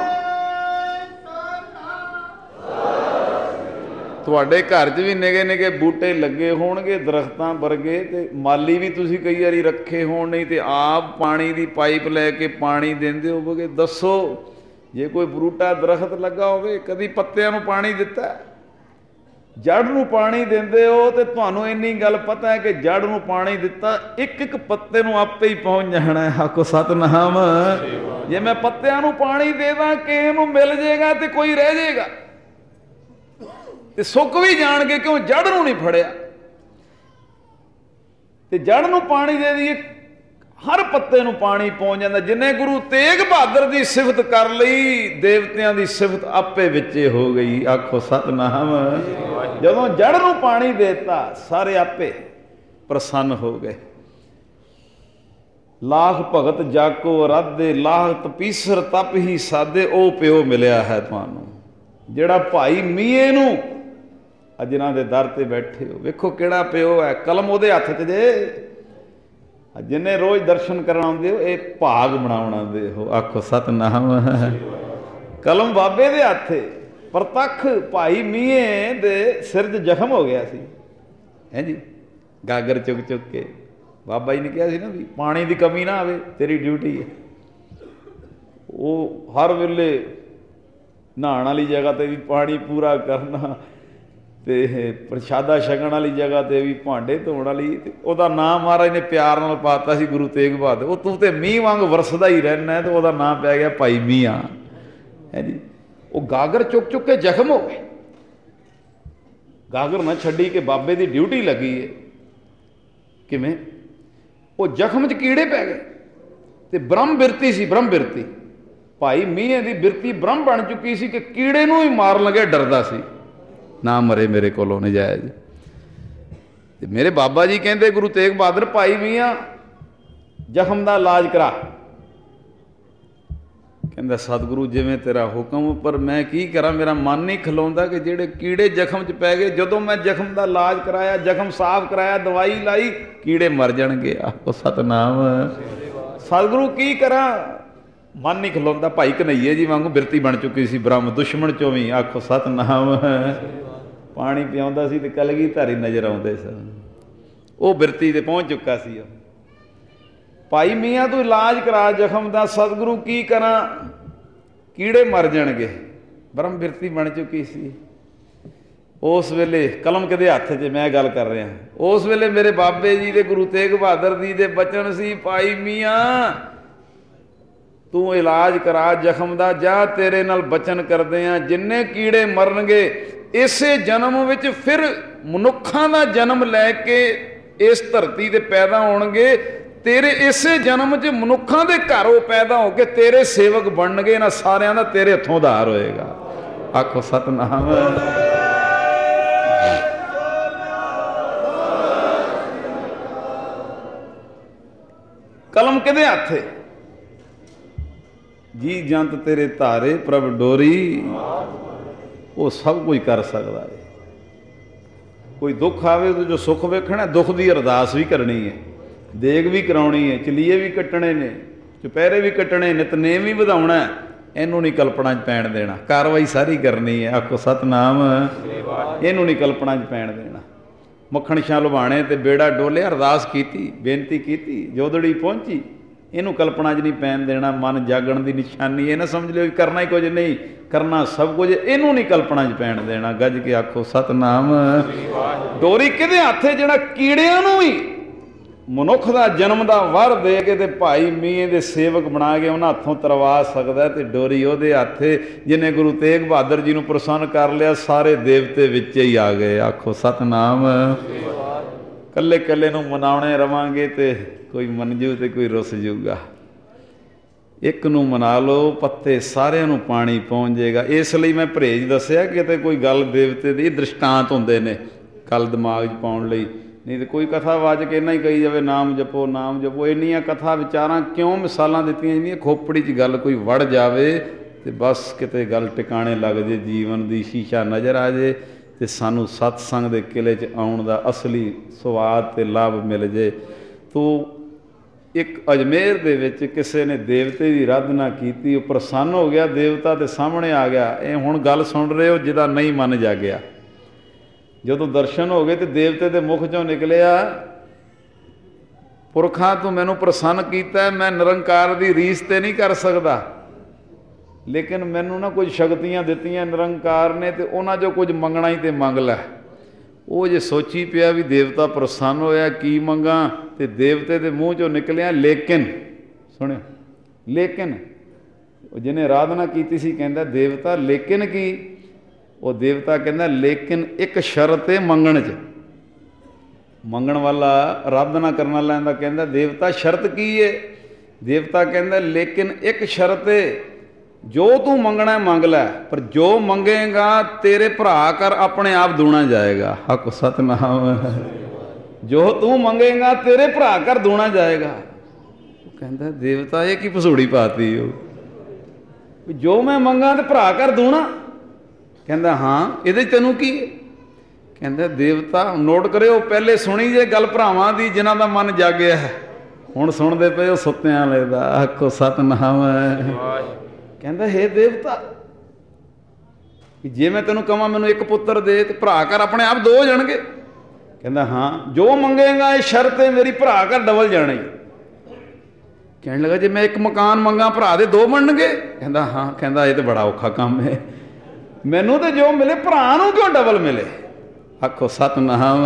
ਤੁਹਾਡੇ ਘਰ 'ਚ ਵੀ ਨਿੱਕੇ ਨਿੱਕੇ ਬੂਟੇ ਲੱਗੇ ਹੋਣਗੇ ਦਰਖਤਾਂ ਵਰਗੇ, ਤੇ ਮਾਲੀ ਵੀ ਤੁਸੀਂ ਕਈ ਵਾਰੀ ਰੱਖੇ ਹੋਣ, ਨਹੀਂ ਤੇ ਆਪ ਪਾਣੀ ਦੀ ਪਾਈਪ ਲੈ ਕੇ ਪਾਣੀ ਦਿੰਦੇ ਹੋਵੋਗੇ। ਦੱਸੋ, ਜੇ ਕੋਈ ਬੂਟਾ ਦਰਖਤ ਲੱਗਾ ਹੋਵੇ ਕਦੀ ਪੱਤਿਆਂ ਨੂੰ ਪਾਣੀ ਦਿੱਤਾ? ਜੜ ਨੂੰ ਪਾਣੀ ਦਿੰਦੇ ਹੋ ਤੇ ਤੁਹਾਨੂੰ ਇੰਨੀ ਗੱਲ ਪਤਾ ਹੈ ਕਿ ਜੜ ਨੂੰ ਪਾਣੀ ਦਿੱਤਾ, ਇੱਕ ਇੱਕ ਪੱਤੇ ਨੂੰ ਆਪੇ ਹੀ ਪਹੁੰਚ ਜਾਣਾ ਹੈ। ਆਖੋ ਸਤਿਨਾਮ। ਜੇ ਮੈਂ ਪੱਤਿਆਂ ਨੂੰ ਪਾਣੀ ਦੇ ਦਾਂ ਕਿਸੇ ਨੂੰ ਮਿਲ ਜਾਏਗਾ ਤੇ ਕੋਈ ਰਹਿ ਜਾਏਗਾ, ਤੇ ਸੁੱਕ ਵੀ ਜਾਣਗੇ, ਕਿਉਂ ਜੜ ਨੂੰ ਨਹੀਂ ਫੜਿਆ। ਤੇ ਜੜ ਨੂੰ ਪਾਣੀ ਦੇ ਦਈਏ, ਹਰ ਪੱਤੇ ਨੂੰ ਪਾਣੀ ਪਹੁੰਚ ਜਾਂਦਾ। ਜਿੰਨੇ ਗੁਰੂ ਤੇਗ ਬਹਾਦਰ ਦੀ ਸਿਫਤ ਕਰ ਲਈ, ਦੇਵਤਿਆਂ ਦੀ ਸਿਫਤ ਆਪੇ ਵਿੱਚੇ ਹੋ ਗਈ। ਆਖੋ ਸਤਿਨਾਮ। ਜਦੋਂ ਜੜ ਨੂੰ ਪਾਣੀ ਦੇਤਾ ਸਾਰੇ ਆਪੇ ਪ੍ਰਸੰਨ ਹੋ ਗਏ। ਲਾਖ ਭਗਤ ਜਾਕੋ ਅਰਾਧੇ, ਲਾਖ ਤਪੀਸਰ ਤਪ ਹੀ ਸਾਦੇ, ਉਹ ਪਿਓ ਮਿਲਿਆ ਹੈ ਤੁਹਾਨੂੰ। ਜਿਹੜਾ ਭਾਈ ਮੀਏ ਨੂੰ ਅੱਜ ਜਿਨ੍ਹਾਂ ਦੇ ਦਰ ਤੇ ਬੈਠੇ ਹੋ, ਵੇਖੋ ਕਿਹੜਾ ਪਿਓ ਹੈ, ਕਲਮ ਉਹਦੇ ਹੱਥ 'ਚ ਜੇ। ਜਿੰਨੇ ਰੋਜ਼ ਦਰਸ਼ਨ ਕਰਨ ਆਉਂਦੇ ਹੋ, ਇਹ ਭਾਗ ਬਣਾਉਣ ਆਉਂਦੇ ਹੋ। ਆਖੋ ਸਤਨਾਮ। ਕਲਮ ਬਾਬੇ ਦੇ ਹੱਥ। ਪ੍ਰਤੱਖ ਭਾਈ ਮੀਏ ਦੇ ਸਿਰ 'ਚ ਜ਼ਖਮ ਹੋ ਗਿਆ ਸੀ, ਹੈਂ ਜੀ, ਗਾਗਰ ਚੁੱਕ ਚੁੱਕ ਕੇ। ਬਾਬਾ ਜੀ ਨੇ ਕਿਹਾ ਸੀ ਨਾ ਵੀ ਪਾਣੀ ਦੀ ਕਮੀ ਨਾ ਆਵੇ, ਤੇਰੀ ਡਿਊਟੀ ਹੈ। ਉਹ ਹਰ ਵੇਲੇ ਨਹਾਉਣ ਵਾਲੀ ਜਗ੍ਹਾ 'ਤੇ ਵੀ ਪਾਣੀ ਪੂਰਾ ਕਰਨਾ, ਅਤੇ ਪ੍ਰਸ਼ਾਦਾ ਛਕਣ ਵਾਲੀ ਜਗ੍ਹਾ 'ਤੇ ਵੀ ਭਾਂਡੇ ਧੋਣ ਵਾਲੀ। ਅਤੇ ਉਹਦਾ ਨਾਂ ਮਹਾਰਾਜ ਨੇ ਪਿਆਰ ਨਾਲ ਪਾ ਦਿੱਤਾ ਸੀ ਗੁਰੂ ਤੇਗ ਬਹਾਦਰ। ਉਹ ਤੂੰ ਤਾਂ ਮੀਂਹ ਵਾਂਗ ਵਰਸਦਾ ਹੀ ਰਹਿਣਾ, ਅਤੇ ਉਹਦਾ ਨਾਂ ਪੈ ਗਿਆ ਭਾਈ ਮੀਆਂ, ਹੈ ਜੀ। ਉਹ ਗਾਗਰ ਚੁੱਕ ਚੁੱਕ ਕੇ ਜ਼ਖਮ ਹੋ ਗਏ। ਗਾਗਰ ਨਾ ਛੱਡੀ ਕਿ ਬਾਬੇ ਦੀ ਡਿਊਟੀ ਲੱਗੀ ਹੈ। ਕਿਵੇਂ? ਉਹ ਜ਼ਖਮ 'ਚ ਕੀੜੇ ਪੈ ਗਏ, ਅਤੇ ਬ੍ਰਹਮ ਬਿਰਤੀ ਸੀ, ਬ੍ਰਹਮ ਬਿਰਤੀ। ਭਾਈ ਮੀਂਹ ਦੀ ਬਿਰਤੀ ਬ੍ਰਹਮ ਬਣ ਚੁੱਕੀ ਸੀ ਕਿ ਕੀੜੇ ਨੂੰ ਹੀ ਮਾਰਨ ਲੱਗੇ, ਡਰਦਾ ਸੀ ਨਾ ਮਰੇ ਮੇਰੇ ਕੋਲੋਂ ਨਜਾਇਜ਼। ਤੇ ਮੇਰੇ ਬਾਬਾ ਜੀ ਕਹਿੰਦੇ ਗੁਰੂ ਤੇਗ ਬਹਾਦਰ, ਭਾਈ ਮੀਆਂ ਜ਼ਖਮ ਦਾ ਇਲਾਜ ਕਰਾ। ਕਹਿੰਦਾ ਸਤਿਗੁਰੂ ਜਿਵੇਂ ਤੇਰਾ ਹੁਕਮ, ਪਰ ਮੈਂ ਕੀ ਕਰਾਂ, ਮੇਰਾ ਮਨ ਨਹੀਂ ਖਲੋਂਦਾ ਕਿ ਜਿਹੜੇ ਕੀੜੇ ਜ਼ਖਮ 'ਚ ਪੈ ਗਏ, ਜਦੋਂ ਮੈਂ ਜ਼ਖਮ ਦਾ ਇਲਾਜ ਕਰਾਇਆ, ਜ਼ਖਮ ਸਾਫ਼ ਕਰਾਇਆ, ਦਵਾਈ ਲਾਈ, ਕੀੜੇ ਮਰ ਜਾਣਗੇ। ਆਖੋ ਸਤਨਾਮ। ਸਤਿਗੁਰੂ ਕੀ ਕਰਾਂ, ਮਨ ਨਹੀਂ ਖਲੋਂਦਾ। ਭਾਈ ਕਨਈਏ ਜੀ ਵਾਂਗੂ ਬਿਰਤੀ ਬਣ ਚੁੱਕੀ ਸੀ ਬ੍ਰਹਮ, ਦੁਸ਼ਮਣ 'ਚੋਂ ਵੀ। ਆਖੋ ਸਤਨਾਮ। ਪਾਣੀ ਪਿਆਉਂਦਾ ਸੀ ਤੇ ਕਲਗੀਧਰ ਨਜ਼ਰ ਆਉਂਦੇ ਸਨ। ਉਹ ਬਿਰਤੀ 'ਤੇ ਪਹੁੰਚ ਚੁੱਕਾ ਸੀ। ਉਹ ਭਾਈ ਮੀਆਂ ਤੂੰ ਇਲਾਜ ਕਰਾ ਜ਼ਖਮ ਦਾ। ਸਤਿਗੁਰੂ ਕੀ ਕਰਾਂ, ਕੀੜੇ ਮਰ ਜਾਣਗੇ। ਬ੍ਰਹਮ ਬਿਰਤੀ ਬਣ ਚੁੱਕੀ ਸੀ। ਉਸ ਵੇਲੇ ਕਲਮ ਕਿਹਦੇ ਹੱਥ 'ਚ, ਮੈਂ ਗੱਲ ਕਰ ਰਿਹਾ, ਉਸ ਵੇਲੇ ਮੇਰੇ ਬਾਬੇ ਜੀ ਦੇ ਗੁਰੂ ਤੇਗ ਬਹਾਦਰ ਜੀ ਦੇ ਬਚਨ ਸੀ, ਭਾਈ ਮੀਆਂ ਤੂੰ ਇਲਾਜ ਕਰਾ ਜ਼ਖਮ ਦਾ, ਜਾ ਤੇਰੇ ਨਾਲ ਬਚਨ ਕਰਦੇ ਆ, ਜਿੰਨੇ ਕੀੜੇ ਮਰਨਗੇ ਇਸੇ ਜਨਮ ਵਿੱਚ ਫਿਰ ਮਨੁੱਖਾਂ ਦਾ ਜਨਮ ਲੈ ਕੇ ਇਸ ਧਰਤੀ 'ਤੇ ਪੈਦਾ ਹੋਣਗੇ। ਤੇਰੇ ਇਸੇ ਜਨਮ 'ਚ ਮਨੁੱਖਾਂ ਦੇ ਘਰ ਉਹ ਪੈਦਾ ਹੋ ਕੇ ਤੇਰੇ ਸੇਵਕ ਬਣਨਗੇ। ਇਹਨਾਂ ਸਾਰਿਆਂ ਦਾ ਤੇਰੇ ਹੱਥੋਂ ਉਧਾਰ ਹੋਏਗਾ। ਆਖੋ ਸਤਨਾਮ। ਕਲਮ ਕਿਹਦੇ ਹੱਥ? ਜੀ ਜੰਤ ਤੇਰੇ ਧਾਰੇ ਪ੍ਰਭ ਡੋਰੀ। ਉਹ ਸਭ ਕੁਝ ਕਰ ਸਕਦਾ ਹੈ। ਕੋਈ ਦੁੱਖ ਆਵੇ ਤਾਂ ਜੋ ਸੁੱਖ ਵੇਖਣਾ, ਦੁੱਖ ਦੀ ਅਰਦਾਸ ਵੀ ਕਰਨੀ ਹੈ, ਦੇਗ ਵੀ ਕਰਾਉਣੀ ਹੈ, ਚਲੀਏ ਵੀ ਕੱਟਣੇ ਨੇ, ਚੁਪਹਿਰੇ ਵੀ ਕੱਟਣੇ, ਨਿਤਨੇਮ ਵੀ ਵਧਾਉਣਾ। ਇਹਨੂੰ ਨਹੀਂ ਕਲਪਨਾ 'ਚ ਪੈਣ ਦੇਣਾ, ਕਾਰਵਾਈ ਸਾਰੀ ਕਰਨੀ ਹੈ। ਆਖੋ ਸਤਨਾਮ। ਇਹਨੂੰ ਨਹੀਂ ਕਲਪਨਾ 'ਚ ਪੈਣ ਦੇਣਾ। ਮੱਖਣ ਸ਼ਾਹ ਲੁਭਾਣੇ ਤੇ ਬੇੜਾ ਡੋਲਿਆ, ਅਰਦਾਸ ਕੀਤੀ, ਬੇਨਤੀ ਕੀਤੀ, ਜੋਦੜੀ ਪਹੁੰਚੀ। ਇਹਨੂੰ ਕਲਪਨਾ 'ਚ ਨਹੀਂ ਪੈਣ ਦੇਣਾ। ਮਨ ਜਾਗਣ ਦੀ ਨਿਸ਼ਾਨੀ। ਇਹ ਨਾ ਸਮਝ ਲਿਓ ਕਰਨਾ ਹੀ ਕੁਝ ਨਹੀਂ, ਕਰਨਾ ਸਭ ਕੁਝ। ਇਹਨੂੰ ਨਹੀਂ ਕਲਪਨਾ 'ਚ ਪੈਣ ਦੇਣਾ। ਗੱਜ ਕੇ ਆਖੋ ਸਤਨਾਮ। ਡੋਰੀ ਕਿਹਦੇ ਹੱਥ ਹੈ? ਜਿਹੜਾ ਕੀੜਿਆਂ ਨੂੰ ਵੀ ਮਨੁੱਖ ਦਾ ਜਨਮ ਦਾ ਵਰ ਦੇ ਕੇ ਤੇ ਭਾਈ ਮੀਏ ਦੇ ਸੇਵਕ ਬਣਾ ਕੇ ਉਹਨਾਂ ਹੱਥੋਂ ਤਰਵਾ ਸਕਦਾ, ਤੇ ਡੋਰੀ ਉਹਦੇ ਹੱਥ। ਜਿਹਨੇ ਗੁਰੂ ਤੇਗ ਬਹਾਦਰ ਜੀ ਨੂੰ ਪ੍ਰਸੰਨ ਕਰ ਲਿਆ, ਸਾਰੇ ਦੇਵਤੇ ਵਿੱਚ ਹੀ ਆ ਗਏ। ਆਖੋ ਸਤਨਾਮ। ਕੱਲੇ ਕੱਲੇ ਨੂੰ ਮਨਾਉਣੇ ਰਵਾਂਗੇ ਤੇ ਕੋਈ ਮੰਨ ਜੂ ਤੇ ਕੋਈ ਰੁੱਸ ਜੂਗਾ। ਇੱਕ ਨੂੰ ਮਨਾ ਲਓ, ਪੱਤੇ ਸਾਰਿਆਂ ਨੂੰ ਪਾਣੀ ਪਹੁੰਚ ਜਾਏਗਾ। ਇਸ ਲਈ ਮੈਂ ਪਰਹੇਜ਼ ਦੱਸਿਆ, ਕਿਤੇ ਕੋਈ ਗੱਲ ਦੇਵਤੇ ਦੀ ਦ੍ਰਿਸ਼ਟਾਂਤ ਹੁੰਦੇ ਨੇ ਗੱਲ ਦਿਮਾਗ 'ਚ ਪਾਉਣ ਲਈ। ਨਹੀਂ ਤਾਂ ਕੋਈ ਕਥਾ ਵਾਜ ਕੇ ਇੰਨਾ ਹੀ ਕਹੀ ਜਾਵੇ, ਨਾਮ ਜਪੋ ਨਾਮ ਜਪੋ। ਇੰਨੀਆਂ ਕਥਾ ਵਿਚਾਰਾਂ ਕਿਉਂ ਮਿਸਾਲਾਂ ਦਿੱਤੀਆਂ ਜਾਂਦੀਆਂ? ਖੋਪੜੀ 'ਚ ਗੱਲ ਕੋਈ ਵੜ ਜਾਵੇ ਤੇ ਬਸ ਕਿਤੇ ਗੱਲ ਟਿਕਾਣੇ ਲੱਗ ਜੇ, ਜੀਵਨ ਦੀ ਸ਼ੀਸ਼ਾ ਨਜ਼ਰ ਆ ਜੇ, ਤੇ ਸਾਨੂੰ ਸਤਸੰਗ ਦੇ ਕਿਲੇ 'ਚ ਆਉਣ ਦਾ ਅਸਲੀ ਸਵਾਦ ਤੇ ਲਾਭ ਮਿਲ ਜੇ। ਤੋ ਇੱਕ ਅਜਮੇਰ ਦੇ ਵਿੱਚ ਕਿਸੇ ਨੇ ਦੇਵਤੇ ਦੀ ਅਰਾਧਨਾ ਕੀਤੀ, ਉਹ ਪ੍ਰਸੰਨ ਹੋ ਗਿਆ, ਦੇਵਤਾ ਦੇ ਸਾਹਮਣੇ ਆ ਗਿਆ। ਇਹ ਹੁਣ ਗੱਲ ਸੁਣ ਰਹੇ ਹੋ ਜਿਹਦਾ ਨਹੀਂ ਮਨ ਜਾਗਿਆ। ਜਦੋਂ ਦਰਸ਼ਨ ਹੋ ਗਏ ਤੇ ਦੇਵਤੇ ਦੇ ਮੁਖ 'ਚੋਂ ਨਿਕਲਿਆ, ਪੁਰਖਾਂ ਤੂੰ ਮੈਨੂੰ ਪ੍ਰਸੰਨ ਕੀਤਾ, ਮੈਂ ਨਿਰੰਕਾਰ ਦੀ ਰੀਸ ਤੇ ਨਹੀਂ ਕਰ ਸਕਦਾ, ਲੇਕਿਨ ਮੈਨੂੰ ਨਾ ਕੁਝ ਸ਼ਕਤੀਆਂ ਦਿੱਤੀਆਂ ਨਿਰੰਕਾਰ ਨੇ, ਤੇ ਉਹਨਾਂ 'ਚੋਂ ਕੁਝ ਮੰਗਣਾ ਹੀ ਤੇ ਮੰਗ ਲੈ। ਉਹ ਜੇ ਸੋਚੀ ਪਿਆ ਵੀ ਦੇਵਤਾ ਪ੍ਰਸੰਨ ਹੋਇਆ, ਕੀ ਮੰਗਾਂ, ਤੇ ਦੇਵਤੇ ਦੇ ਮੂੰਹ 'ਚੋਂ ਨਿਕਲਿਆ ਲੇਕਿਨ। ਸੁਣਿਓ, ਲੇਕਿਨ। ਉਹ ਜਿਹਨੇ ਅਰਾਧਨਾ ਕੀਤੀ ਸੀ ਕਹਿੰਦਾ ਦੇਵਤਾ ਲੇਕਿਨ ਕੀ? ਉਹ ਦੇਵਤਾ ਕਹਿੰਦਾ ਲੇਕਿਨ ਇੱਕ ਸ਼ਰਤ ਹੈ ਮੰਗਣ 'ਚ। ਮੰਗਣ ਵਾਲਾ ਅਰਾਧਨਾ ਕਰਨ ਵਾਲਾ ਇਹਦਾ ਕਹਿੰਦਾ ਦੇਵਤਾ ਸ਼ਰਤ ਕੀ ਹੈ? ਦੇਵਤਾ ਕਹਿੰਦਾ ਲੇਕਿਨ ਇੱਕ ਸ਼ਰਤ ਹੈ, ਜੋ ਤੂੰ ਮੰਗਣਾ ਮੰਗ ਲੈ, ਪਰ ਜੋ ਮੰਗੇਗਾ ਤੇਰੇ ਭਰਾ ਕਰ ਆਪਣੇ ਆਪ ਦੂਣਾ ਜਾਏਗਾ। ਹੱਕ ਸਤਨਾਮ। ਜੋ ਤੂੰ ਮੰਗੇਗਾ ਤੇਰੇ ਭਰਾ ਕਰ ਦੂਣਾ ਜਾਏਗਾ। ਉਹ ਕਹਿੰਦਾ ਦੇਵਤਾ ਇਹ ਕੀ ਭਸੂੜੀ ਪਾਤੀ? ਉਹ ਜੋ ਮੈਂ ਮੰਗਾ ਤੇ ਭਰਾ ਕਰ ਦੂਣਾ? ਕਹਿੰਦਾ ਹਾਂ, ਇਹਦੇ 'ਚ ਤੈਨੂੰ ਕੀ ਹੈ? ਕਹਿੰਦੇ ਦੇਵਤਾ ਨੋਟ ਕਰਿਓ, ਪਹਿਲੇ ਸੁਣੀ ਜੇ ਗੱਲ ਭਰਾਵਾਂ ਦੀ ਜਿਨ੍ਹਾਂ ਦਾ ਮਨ ਜਾਗਿਆ ਹੈ, ਹੁਣ ਸੁਣਦੇ ਪਏ ਉਹ ਸੁੱਤਿਆਂ ਵਾਲੇ ਦਾ। ਆਖੋ ਸਤਿਨਾਮ। ਕਹਿੰਦਾ ਹੇ ਦੇਵਤਾ, ਜੇ ਮੈਂ ਤੈਨੂੰ ਕਹਾਂ ਮੈਨੂੰ ਇੱਕ ਪੁੱਤਰ ਦੇ ਤੇ ਭਰਾ ਘਰ ਆਪਣੇ ਆਪ ਦੋ ਹੋ ਜਾਣਗੇ? ਕਹਿੰਦਾ ਹਾਂ, ਜੋ ਮੰਗੇਗਾ ਇਹ ਸ਼ਰਤ ਹੈ ਮੇਰੀ, ਭਰਾ ਘਰ ਡਬਲ ਜਾਣੇ। ਕਹਿਣ ਲੱਗਾ ਜੇ ਮੈਂ ਇੱਕ ਮਕਾਨ ਮੰਗਾ ਭਰਾ ਦੇ ਦੋ ਬਣਨਗੇ? ਕਹਿੰਦਾ ਹਾਂ। ਕਹਿੰਦਾ ਇਹ ਤਾਂ ਬੜਾ ਔਖਾ ਕੰਮ ਹੈ, ਮੈਨੂੰ ਤਾਂ ਜੋ ਮਿਲੇ ਭਰਾ ਨੂੰ ਕਿਉਂ ਡਬਲ ਮਿਲੇ? ਆਖੋ ਸਤਿਨਾਮ।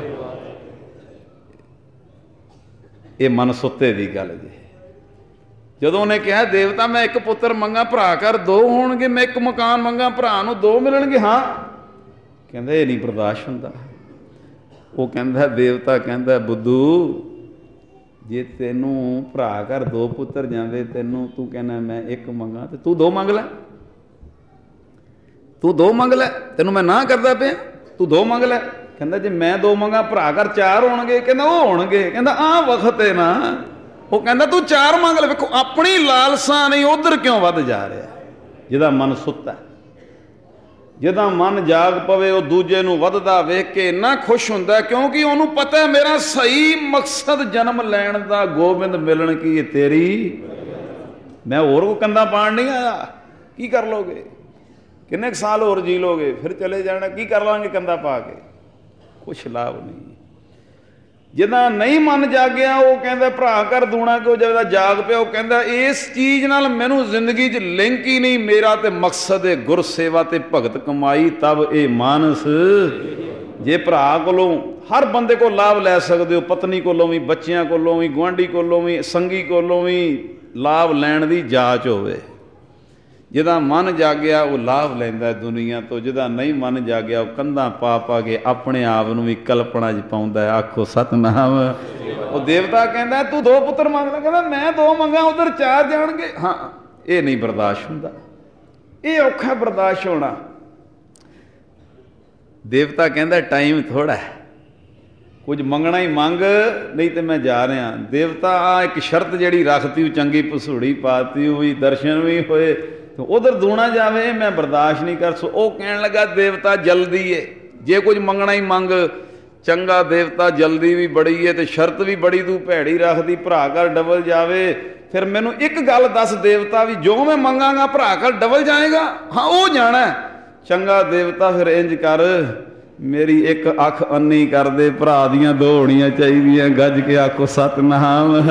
ਇਹ ਮਨ ਸੁੱਤੇ ਦੀ ਗੱਲ ਜੀ। ਜਦੋਂ ਉਹਨੇ ਕਿਹਾ ਦੇਵਤਾ ਮੈਂ ਇੱਕ ਪੁੱਤਰ ਮੰਗਾ ਭਰਾ ਘਰ ਦੋ ਹੋਣਗੇ, ਮੈਂ ਇੱਕ ਮਕਾਨ ਮੰਗਾ ਭਰਾ ਨੂੰ ਦੋ ਮਿਲਣਗੇ? ਹਾਂ। ਕਹਿੰਦਾ ਇਹ ਨਹੀਂ ਬਰਦਾਸ਼ਤ ਹੁੰਦਾ। ਉਹ ਕਹਿੰਦਾ ਦੇਵਤਾ ਕਹਿੰਦਾ ਬੁੱਧੂ, ਜੇ ਤੈਨੂੰ ਭਰਾ ਘਰ ਦੋ ਪੁੱਤਰ ਜਾਂਦੇ, ਤੈਨੂੰ ਤੂੰ ਕਹਿੰਦਾ ਮੈਂ ਇੱਕ ਮੰਗਾ, ਤੇ ਤੂੰ ਦੋ ਮੰਗ ਲੈ, ਤੂੰ ਦੋ ਮੰਗ ਲੈ, ਤੈਨੂੰ ਮੈਂ ਨਾ ਕਰਦਾ ਪਿਆ, ਤੂੰ ਦੋ ਮੰਗ ਲੈ। ਕਹਿੰਦਾ ਜੇ ਮੈਂ ਦੋ ਮੰਗਾ ਭਰਾ ਘਰ ਚਾਰ ਹੋਣਗੇ? ਕਹਿੰਦਾ ਉਹ ਹੋਣਗੇ। ਕਹਿੰਦਾ ਆਹ ਵਕਤ ਹੈ ਨਾ। ਉਹ ਕਹਿੰਦਾ ਤੂੰ ਚਾਰ ਮੰਗ ਲੈ। ਵੇਖੋ ਆਪਣੀ ਲਾਲਸਾ ਨਹੀਂ, ਉਧਰ ਕਿਉਂ ਵੱਧ ਜਾ ਰਿਹਾ? ਜਿਹਦਾ ਮਨ ਸੁੱਤਾ, ਜਿਹਦਾ ਮਨ ਜਾਗ ਪਵੇ, ਉਹ ਦੂਜੇ ਨੂੰ ਵੱਧਦਾ ਵੇਖ ਕੇ ਇੰਨਾ ਖੁਸ਼ ਹੁੰਦਾ, ਕਿਉਂਕਿ ਉਹਨੂੰ ਪਤਾ ਮੇਰਾ ਸਹੀ ਮਕਸਦ ਜਨਮ ਲੈਣ ਦਾ, ਗੋਬਿੰਦ ਮਿਲਣ ਕੀ ਇਹ ਤੇਰੀ, ਮੈਂ ਹੋਰ ਕੋ ਕੰਧਾਂ ਪਾਣ ਨਹੀਂ ਆਇਆ। ਕੀ ਕਰ ਲੋਗੇ? ਕਿੰਨੇ ਕੁ ਸਾਲ ਹੋਰ ਜੀ ਲੋਗੇ, ਫਿਰ ਚਲੇ ਜਾਣਾ, ਕੀ ਕਰ ਲਾਂਗੇ ਕੰਧਾਂ ਪਾ ਕੇ? ਕੁਛ ਲਾਭ ਨਹੀਂ। ਜਿਹਦਾ ਨਹੀਂ ਮਨ ਜਾਗਿਆ ਉਹ ਕਹਿੰਦਾ ਭਰਾ ਘਰ ਦੂਣਾ ਕਿਉਂ? ਜਦੋਂ ਜਾਗ ਪਿਆ ਉਹ ਕਹਿੰਦਾ ਇਸ ਚੀਜ਼ ਨਾਲ ਮੈਨੂੰ ਜ਼ਿੰਦਗੀ 'ਚ ਲਿੰਕ ਹੀ ਨਹੀਂ, ਮੇਰਾ ਤੇ ਮਕਸਦ ਹੈ ਗੁਰ ਸੇਵਾ ਤੇ ਭਗਤ ਕਮਾਈ, ਤਬ ਇਹ ਮਾਨਸ। ਜੇ ਭਰਾ ਕੋਲੋਂ ਹਰ ਬੰਦੇ ਕੋਲ ਲਾਭ ਲੈ ਸਕਦੇ ਹੋ, ਪਤਨੀ ਕੋਲੋਂ ਵੀ, ਬੱਚਿਆਂ ਕੋਲੋਂ ਵੀ, ਗੁਆਂਢੀ ਕੋਲੋਂ ਵੀ, ਸੰਗੀ ਕੋਲੋਂ ਵੀ ਲਾਭ ਲੈਣ ਦੀ ਜਾਚ ਹੋਵੇ, ਜਿਹਦਾ ਮਨ ਜਾਗਿਆ ਉਹ ਲਾਭ ਲੈਂਦਾ ਦੁਨੀਆ ਤੋਂ, ਜਿਹਦਾ ਨਹੀਂ ਮਨ ਜਾਗਿਆ ਉਹ ਕੰਧਾਂ ਪਾ ਪਾ ਕੇ ਆਪਣੇ ਆਪ ਨੂੰ ਵੀ ਕਲਪਨਾ 'ਚ ਪਾਉਂਦਾ। ਆਖੋ ਸਤਿਨਾਮ। ਉਹ ਦੇਵਤਾ ਕਹਿੰਦਾ ਤੂੰ ਦੋ ਪੁੱਤਰ ਮੰਗ ਲੈ। ਕਹਿੰਦਾ ਮੈਂ ਦੋ ਮੰਗਾ, ਉਧਰ ਚਾਰ ਜਾਣਗੇ। ਹਾਂ, ਇਹ ਨਹੀਂ ਬਰਦਾਸ਼ਤ ਹੁੰਦਾ, ਇਹ ਔਖਾ ਬਰਦਾਸ਼ਤ ਹੋਣਾ। ਦੇਵਤਾ ਕਹਿੰਦਾ ਟਾਈਮ ਥੋੜਾ, ਕੁਝ ਮੰਗਣਾ ਹੀ ਮੰਗ, ਨਹੀਂ ਤੇ ਮੈਂ ਜਾ ਰਿਹਾ। ਦੇਵਤਾ ਆ ਇੱਕ ਸ਼ਰਤ ਜਿਹੜੀ ਰੱਖਤੀ, ਉਹ ਚੰਗੀ ਭਸੂੜੀ ਪਾਤੀ, ਉਹ ਵੀ ਦਰਸ਼ਨ ਵੀ ਹੋਏ, ਉਧਰ ਦੂਣਾ ਜਾਵੇ, ਮੈਂ ਬਰਦਾਸ਼ਤ ਨਹੀਂ ਕਰ ਸੋ। ਉਹ ਕਹਿਣ ਲੱਗਾ ਦੇਵਤਾ ਜਲਦੀ ਏ, ਜੇ ਕੁਝ ਮੰਗਣਾ ਹੀ ਮੰਗ। ਚੰਗਾ ਦੇਵਤਾ ਜਲਦੀ ਵੀ ਬੜੀ ਏ ਤੇ ਸ਼ਰਤ ਵੀ ਬੜੀ ਤੂੰ ਭੈੜੀ ਰੱਖਦੀ, ਭਰਾ ਘਰ ਡਬਲ ਜਾਵੇ। ਫਿਰ ਮੈਨੂੰ ਇੱਕ ਗੱਲ ਦੱਸ ਦੇਵਤਾ, ਵੀ ਜੋ ਮੈਂ ਮੰਗਾਂਗਾ ਭਰਾ ਘਰ ਡਬਲ ਜਾਏਗਾ? ਹਾਂ ਉਹ ਜਾਣਾ। ਚੰਗਾ ਦੇਵਤਾ ਫਿਰ ਇੰਜ ਕਰ, ਮੇਰੀ ਇੱਕ ਅੱਖ ਅੰਨੀ ਕਰ ਦੇ, ਭਰਾ ਦੀਆਂ ਦੋ ਹੋਣੀਆਂ ਚਾਹੀਦੀਆਂ। ਗੱਜ ਕੇ ਆਖੋ ਸਤਿਨਾਮ।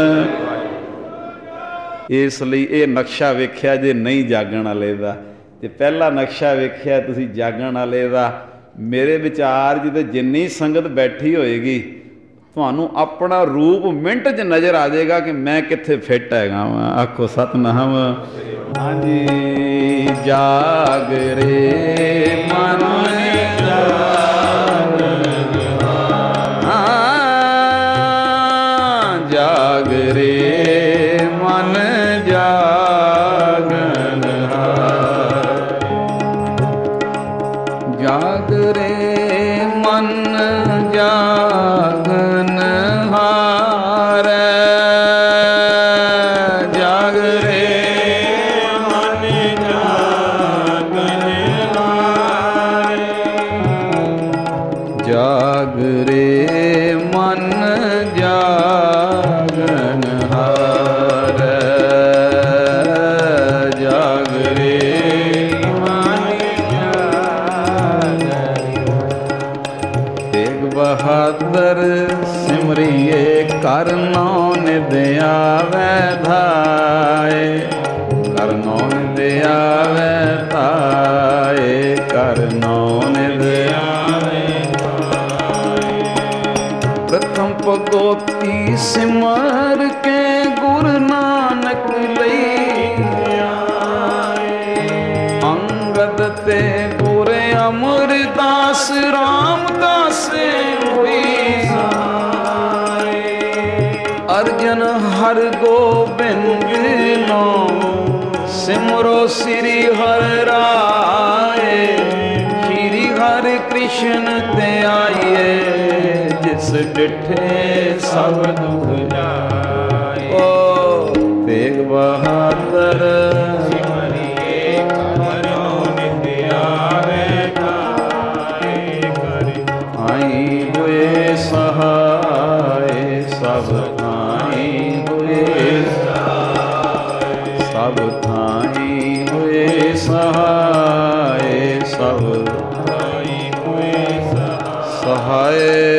ਇਸ ਲਈ ਇਹ ਨਕਸ਼ਾ ਵੇਖਿਆ ਜੇ ਨਹੀਂ ਜਾਗਣ ਵਾਲੇ ਦਾ, ਤੇ ਪਹਿਲਾ ਨਕਸ਼ਾ ਵੇਖਿਆ ਤੁਸੀਂ ਜਾਗਣ ਵਾਲੇ ਦਾ। ਮੇਰੇ ਵਿਚਾਰ ਜਿਹਦੇ ਜਿੰਨੀ ਸੰਗਤ ਬੈਠੀ ਹੋਏਗੀ, ਤੁਹਾਨੂੰ ਆਪਣਾ ਰੂਪ ਮਿੰਟ 'ਚ ਨਜ਼ਰ ਆ ਜਾਏਗਾ ਕਿ ਮੈਂ ਕਿੱਥੇ ਫਿੱਟ ਹੈਗਾ ਵਾਂ। ਆਖੋ ਸਤਿਨਾਮ। ਹਾਂਜੀ, ਜਾਗ ਰੇ ਮਨ ਜਾਗ, ਹਾਂ ਜਾਗ ਰੇ ਮਨ ਜਾਗਨ ਹਾਰ, ਜਾਗ ਰੇ ਮਨ ਜਾਗਨ ਹਾਰ, ਜਾਗ ਰੇ ਮਨ ਜਾਗਨ ਹਾਰ, ਜਾਗ ਰੇ ਮਨ ਜਾਗਨ ਹਾਰ, ਜਾਗ ਰੇ ਮਨ ਜਾਗਨ। ਤੇਗ ਬਹਾਦਰ ਸਿਮਰਿਏ ਕਰ ਨੌ ਨਿਧ ਆਵੈ ਧਾਏ, ਕਰ ਨੌ ਨਿਧ ਆਵੈ ਧਾਏ, ਕਰ ਨੌ ਨਿਧ ਆਵੈ ਧਾਏ। ਪ੍ਰਥਮ ਭਗਉਤੀ ਸਿਮਰ ਕੇ ਗੁਰ ਨਾਨਕ ਲਈ ਆਏ, ਅੰਗਦ ਤੇ ਗੁਰ ਅਮਰਦਾਸ ਰਾਮਦਾਸ ਹੋਈ ਸਾਏ। ਅਰਜਨ ਹਰ ਗੋਬਿੰਦ ਨੋ ਸਿਮਰੋ ਸ੍ਰੀ ਹਰਿ ਰਾਏ, ਸ੍ਰੀ ਹਰਿ ਕ੍ਰਿਸ਼ਨ ਤੇ ਆਈਏ, ਜਿਸ ਡਿਠੇ ਸਭ ਦੁਖ ਜਾਏ। ਓ ਤੇਗ ਬਹਾਦਰ ਸਿਮਰਿਏ ਕਰ ਨੌ ਨਿਧ ਆਵੈ ਧਾਏ, ਕਰ ਧਾਈ ਹੋਏ ਸਹਾਏ, ਸਭ ਧਾਈ ਹੋਏ ਸਹਾਏ।